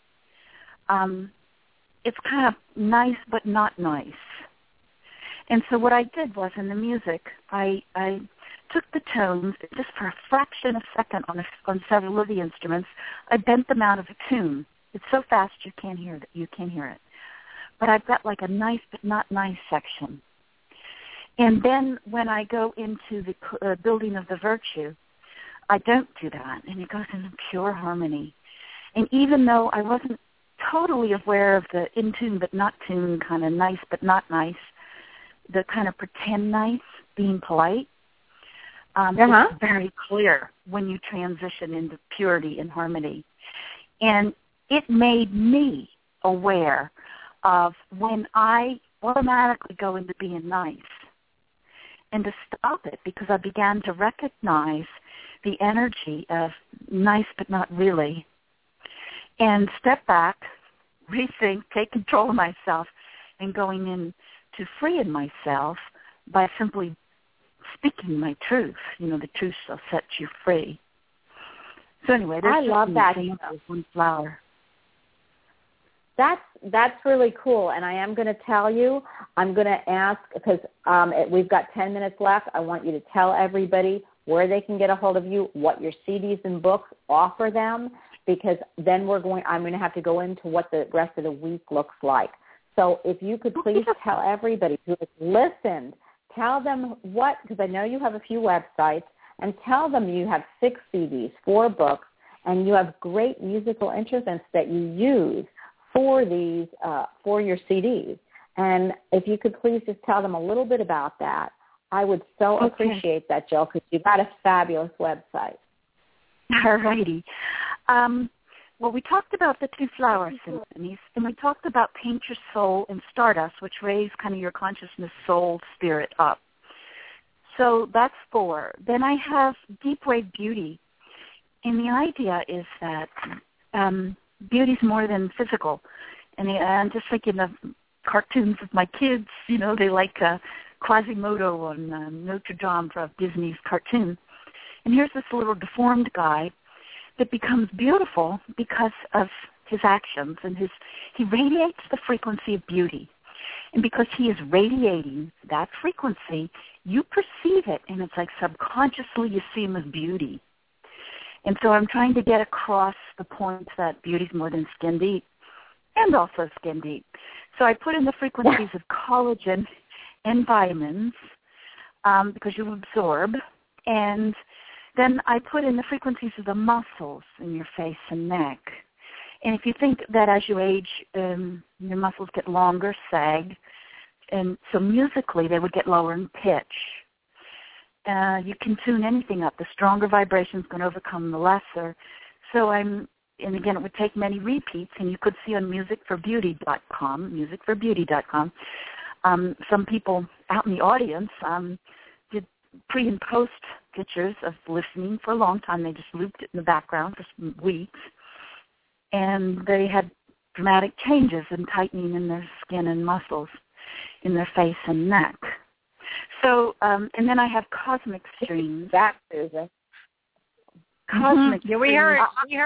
it's kind of nice but not nice. And so what I did was in the music, I took the tones just for a fraction of a second on several of the instruments. I bent them out of a tune. It's so fast you can't hear it. But I've got like a nice but not nice section. And then when I go into the building of the virtue, I don't do that, and it goes into pure harmony. And even though I wasn't totally aware of the in tune but not tune, kind of nice but not nice, the kind of pretend nice, being polite, it's very clear when you transition into purity and harmony. And it made me aware of when I automatically go into being nice, and to stop it, because I began to recognize the energy of nice but not really, and step back, rethink, take control of myself, and going in to freeing myself by simply speaking my truth. The truth shall set you free. So anyway, I love that. One flower. That's really cool, and I am going to tell you, I'm going to ask, because we've got 10 minutes left, I want you to tell everybody where they can get a hold of you, what your CDs and books offer them, because then I'm going to have to go into what the rest of the week looks like. So if you could please tell everybody who has listened, tell them because I know you have a few websites, and tell them you have 6 CDs, 4 books, and you have great musical instruments that you use for these, for your CDs. And if you could please just tell them a little bit about that, I would so appreciate that, Jill, because you've got a fabulous website. All righty. Well, we talked about the 2 flower symphonies, and we talked about Paint Your Soul and Stardust, which raise kind of your consciousness, soul, spirit up. So that's 4. Then I have Deep Wave Beauty, and the idea is that beauty's more than physical. And I'm just thinking of cartoons of my kids, they like Quasimodo on Notre Dame from Disney's cartoon. And here's this little deformed guy that becomes beautiful because of his actions, and he radiates the frequency of beauty. And because he is radiating that frequency, you perceive it, and it's like subconsciously you see him as beauty. And so I'm trying to get across the point that beauty's more than skin deep, and also skin deep. So I put in the frequencies of collagen and vitamins because you absorb, and then I put in the frequencies of the muscles in your face and neck. And if you think that as you age, your muscles get longer, sag, and so musically they would get lower in pitch. You can tune anything up. The stronger vibrations can overcome the lesser. So and again, it would take many repeats, and you could see on musicforbbeauty.com, some people out in the audience did pre- and post pictures of listening for a long time. They just looped it in the background for some weeks, and they had dramatic changes in tightening in their skin and muscles in their face and neck. So, and then I have Cosmic Streams. That, Susan. Cosmic Streams. We heard.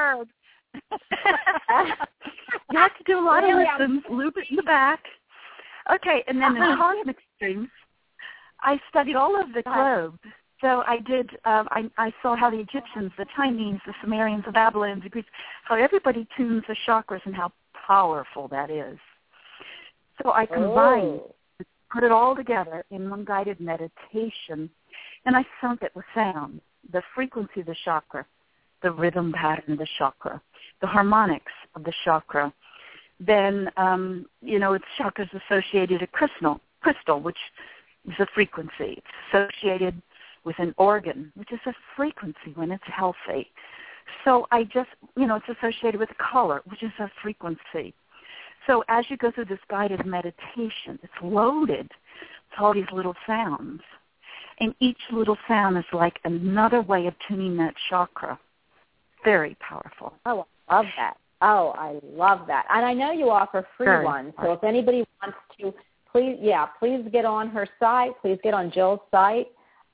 You have to do a lot of listens, loop it in the back. Okay, and then in Cosmic Streams, I studied all over the globe. So I did, I saw how the Egyptians, the Chinese, the Sumerians, the Babylonians, the Greeks, how everybody tunes the chakras and how powerful that is. So I combined, put it all together in one guided meditation, And I sunk it with sound, the frequency of the chakra, the rhythm pattern of the chakra, the harmonics of the chakra. Then, its chakras associated a crystal, which is a frequency. It's associated with an organ, which is a frequency when it's healthy. So it's associated with color, which is a frequency. So as you go through this guided meditation, it's loaded with all these little sounds. And each little sound is like another way of tuning that chakra. Very powerful. Oh, I love that. Oh, I love that. And I know you offer free ones. So if anybody wants to, please get on her site. Please get on Jill's site.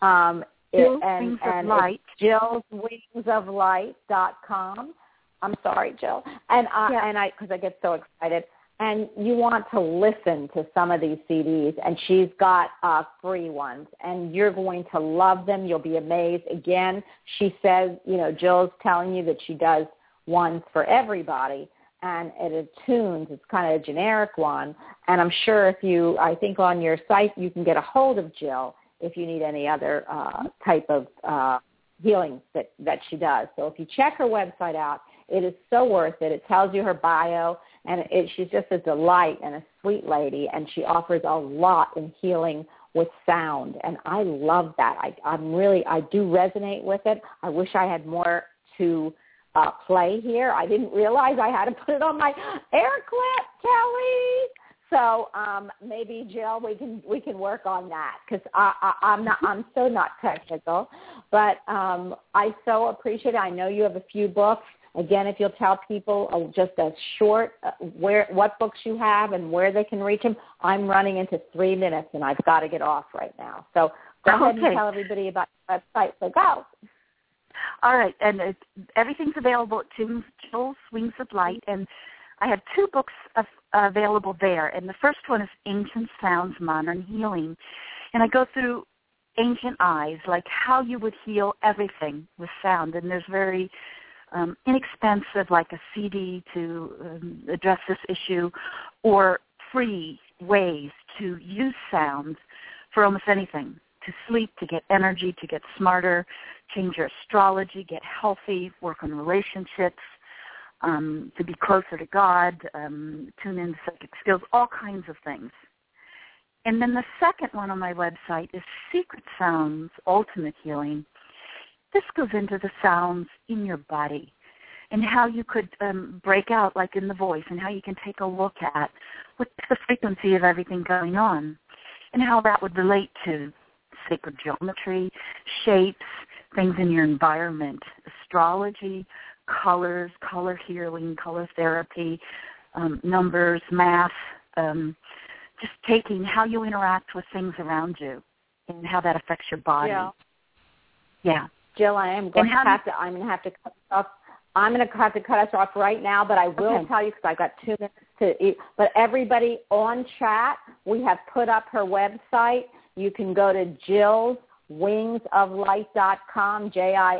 JillsWingsOfLight.com. I'm sorry, Jill. Because I get so excited. And you want to listen to some of these CDs, and she's got free ones, and you're going to love them. You'll be amazed. Again, she says, Jill's telling you that she does ones for everybody, and it attunes. It's kind of a generic one. And I'm sure I think on your site you can get a hold of Jill if you need any other type of healing that she does. So if you check her website out, it is so worth it. It tells you her bio, and she's just a delight and a sweet lady, and she offers a lot in healing with sound, and I love that. I do resonate with it. I wish I had more to play here. I didn't realize I had to put it on my air clip, Kelly. So maybe Jill, we can work on that because I'm so not technical, but I so appreciate it. I know you have a few books. Again, if you'll tell people just a short what books you have and where they can reach them. I'm running into 3 minutes and I've got to get off right now. So go ahead and tell everybody about your website. So go. All right, and everything's available at Jill's Wings of Light, and I have 2 books available there, and the first one is Ancient Sounds, Modern Healing, and I go through ancient eyes, like how you would heal everything with sound, and there's very inexpensive, like a CD to address this issue, or free ways to use sounds for almost anything, to sleep, to get energy, to get smarter, change your astrology, get healthy, work on relationships, to be closer to God, tune in psychic skills, all kinds of things. And then the second one on my website is Secret Sounds, Ultimate Healing. This goes into the sounds in your body and how you could break out, like in the voice, and how you can take a look at what's the frequency of everything going on and how that would relate to sacred geometry, shapes, things in your environment, astrology, colors, color healing, color therapy, numbers, math, just taking how you interact with things around you and how that affects your body. Yeah. Jill, I'm going to have to cut off. I'm going to have to cut us off right now, but I will tell you because I've got 2 minutes to eat. But everybody on chat, we have put up her website. You can go to JillsWingsOfLight.com,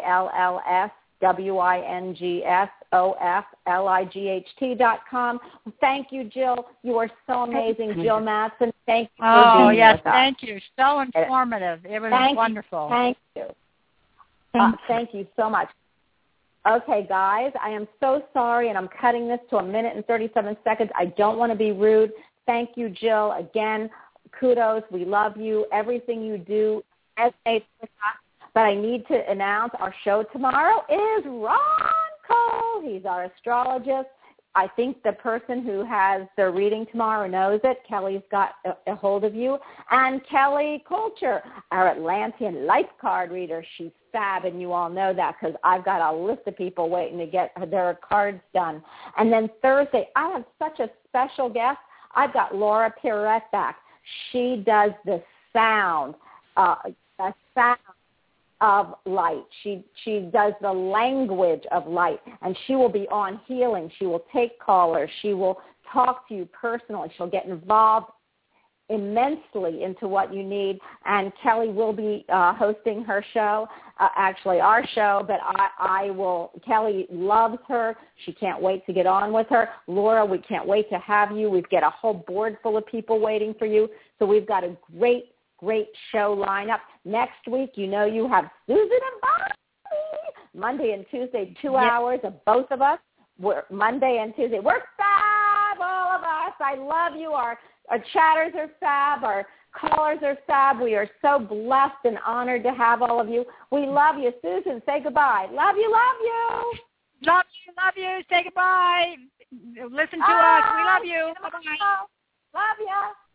JillsWingsOfLight.com. Thank you, Jill. You are so amazing, Jill Madsen. Thank you for being with us. Thank you. So informative. It was wonderful. Thank you. Thank you so much. Okay, guys, I am so sorry, and I'm cutting this to 1 minute and 37 seconds. I don't want to be rude. Thank you, Jill. Again, kudos. We love you. Everything you do resonates with us. But I need to announce our show tomorrow is Ron Cole. He's our astrologist. I think the person who has the reading tomorrow knows it. Kelly's got a hold of you. And Kelly Coulter, our Atlantean life card reader. She's fab, and you all know that because I've got a list of people waiting to get their cards done. And then Thursday, I have such a special guest. I've got Laura Pirette back. She does the sound of light. She does the language of light, and she will be on healing. She will take callers. She will talk to you personally. She'll get involved immensely into what you need, and Kelly will be hosting her show, actually our show, but I will. Kelly loves her. She can't wait to get on with her. Laura, we can't wait to have you. We've got a whole board full of people waiting for you, so we've got a great great show lineup. Next week, you know you have Susan and Bobby. Monday and Tuesday, 2 hours of both of us. Monday and Tuesday. We're fab, all of us. I love you. Our chatters are fab. Our callers are fab. We are so blessed and honored to have all of you. We love you. Susan, say goodbye. Love you, love you. Love you, love you. Say goodbye. Listen to us. We love you. Bye-bye. Love you.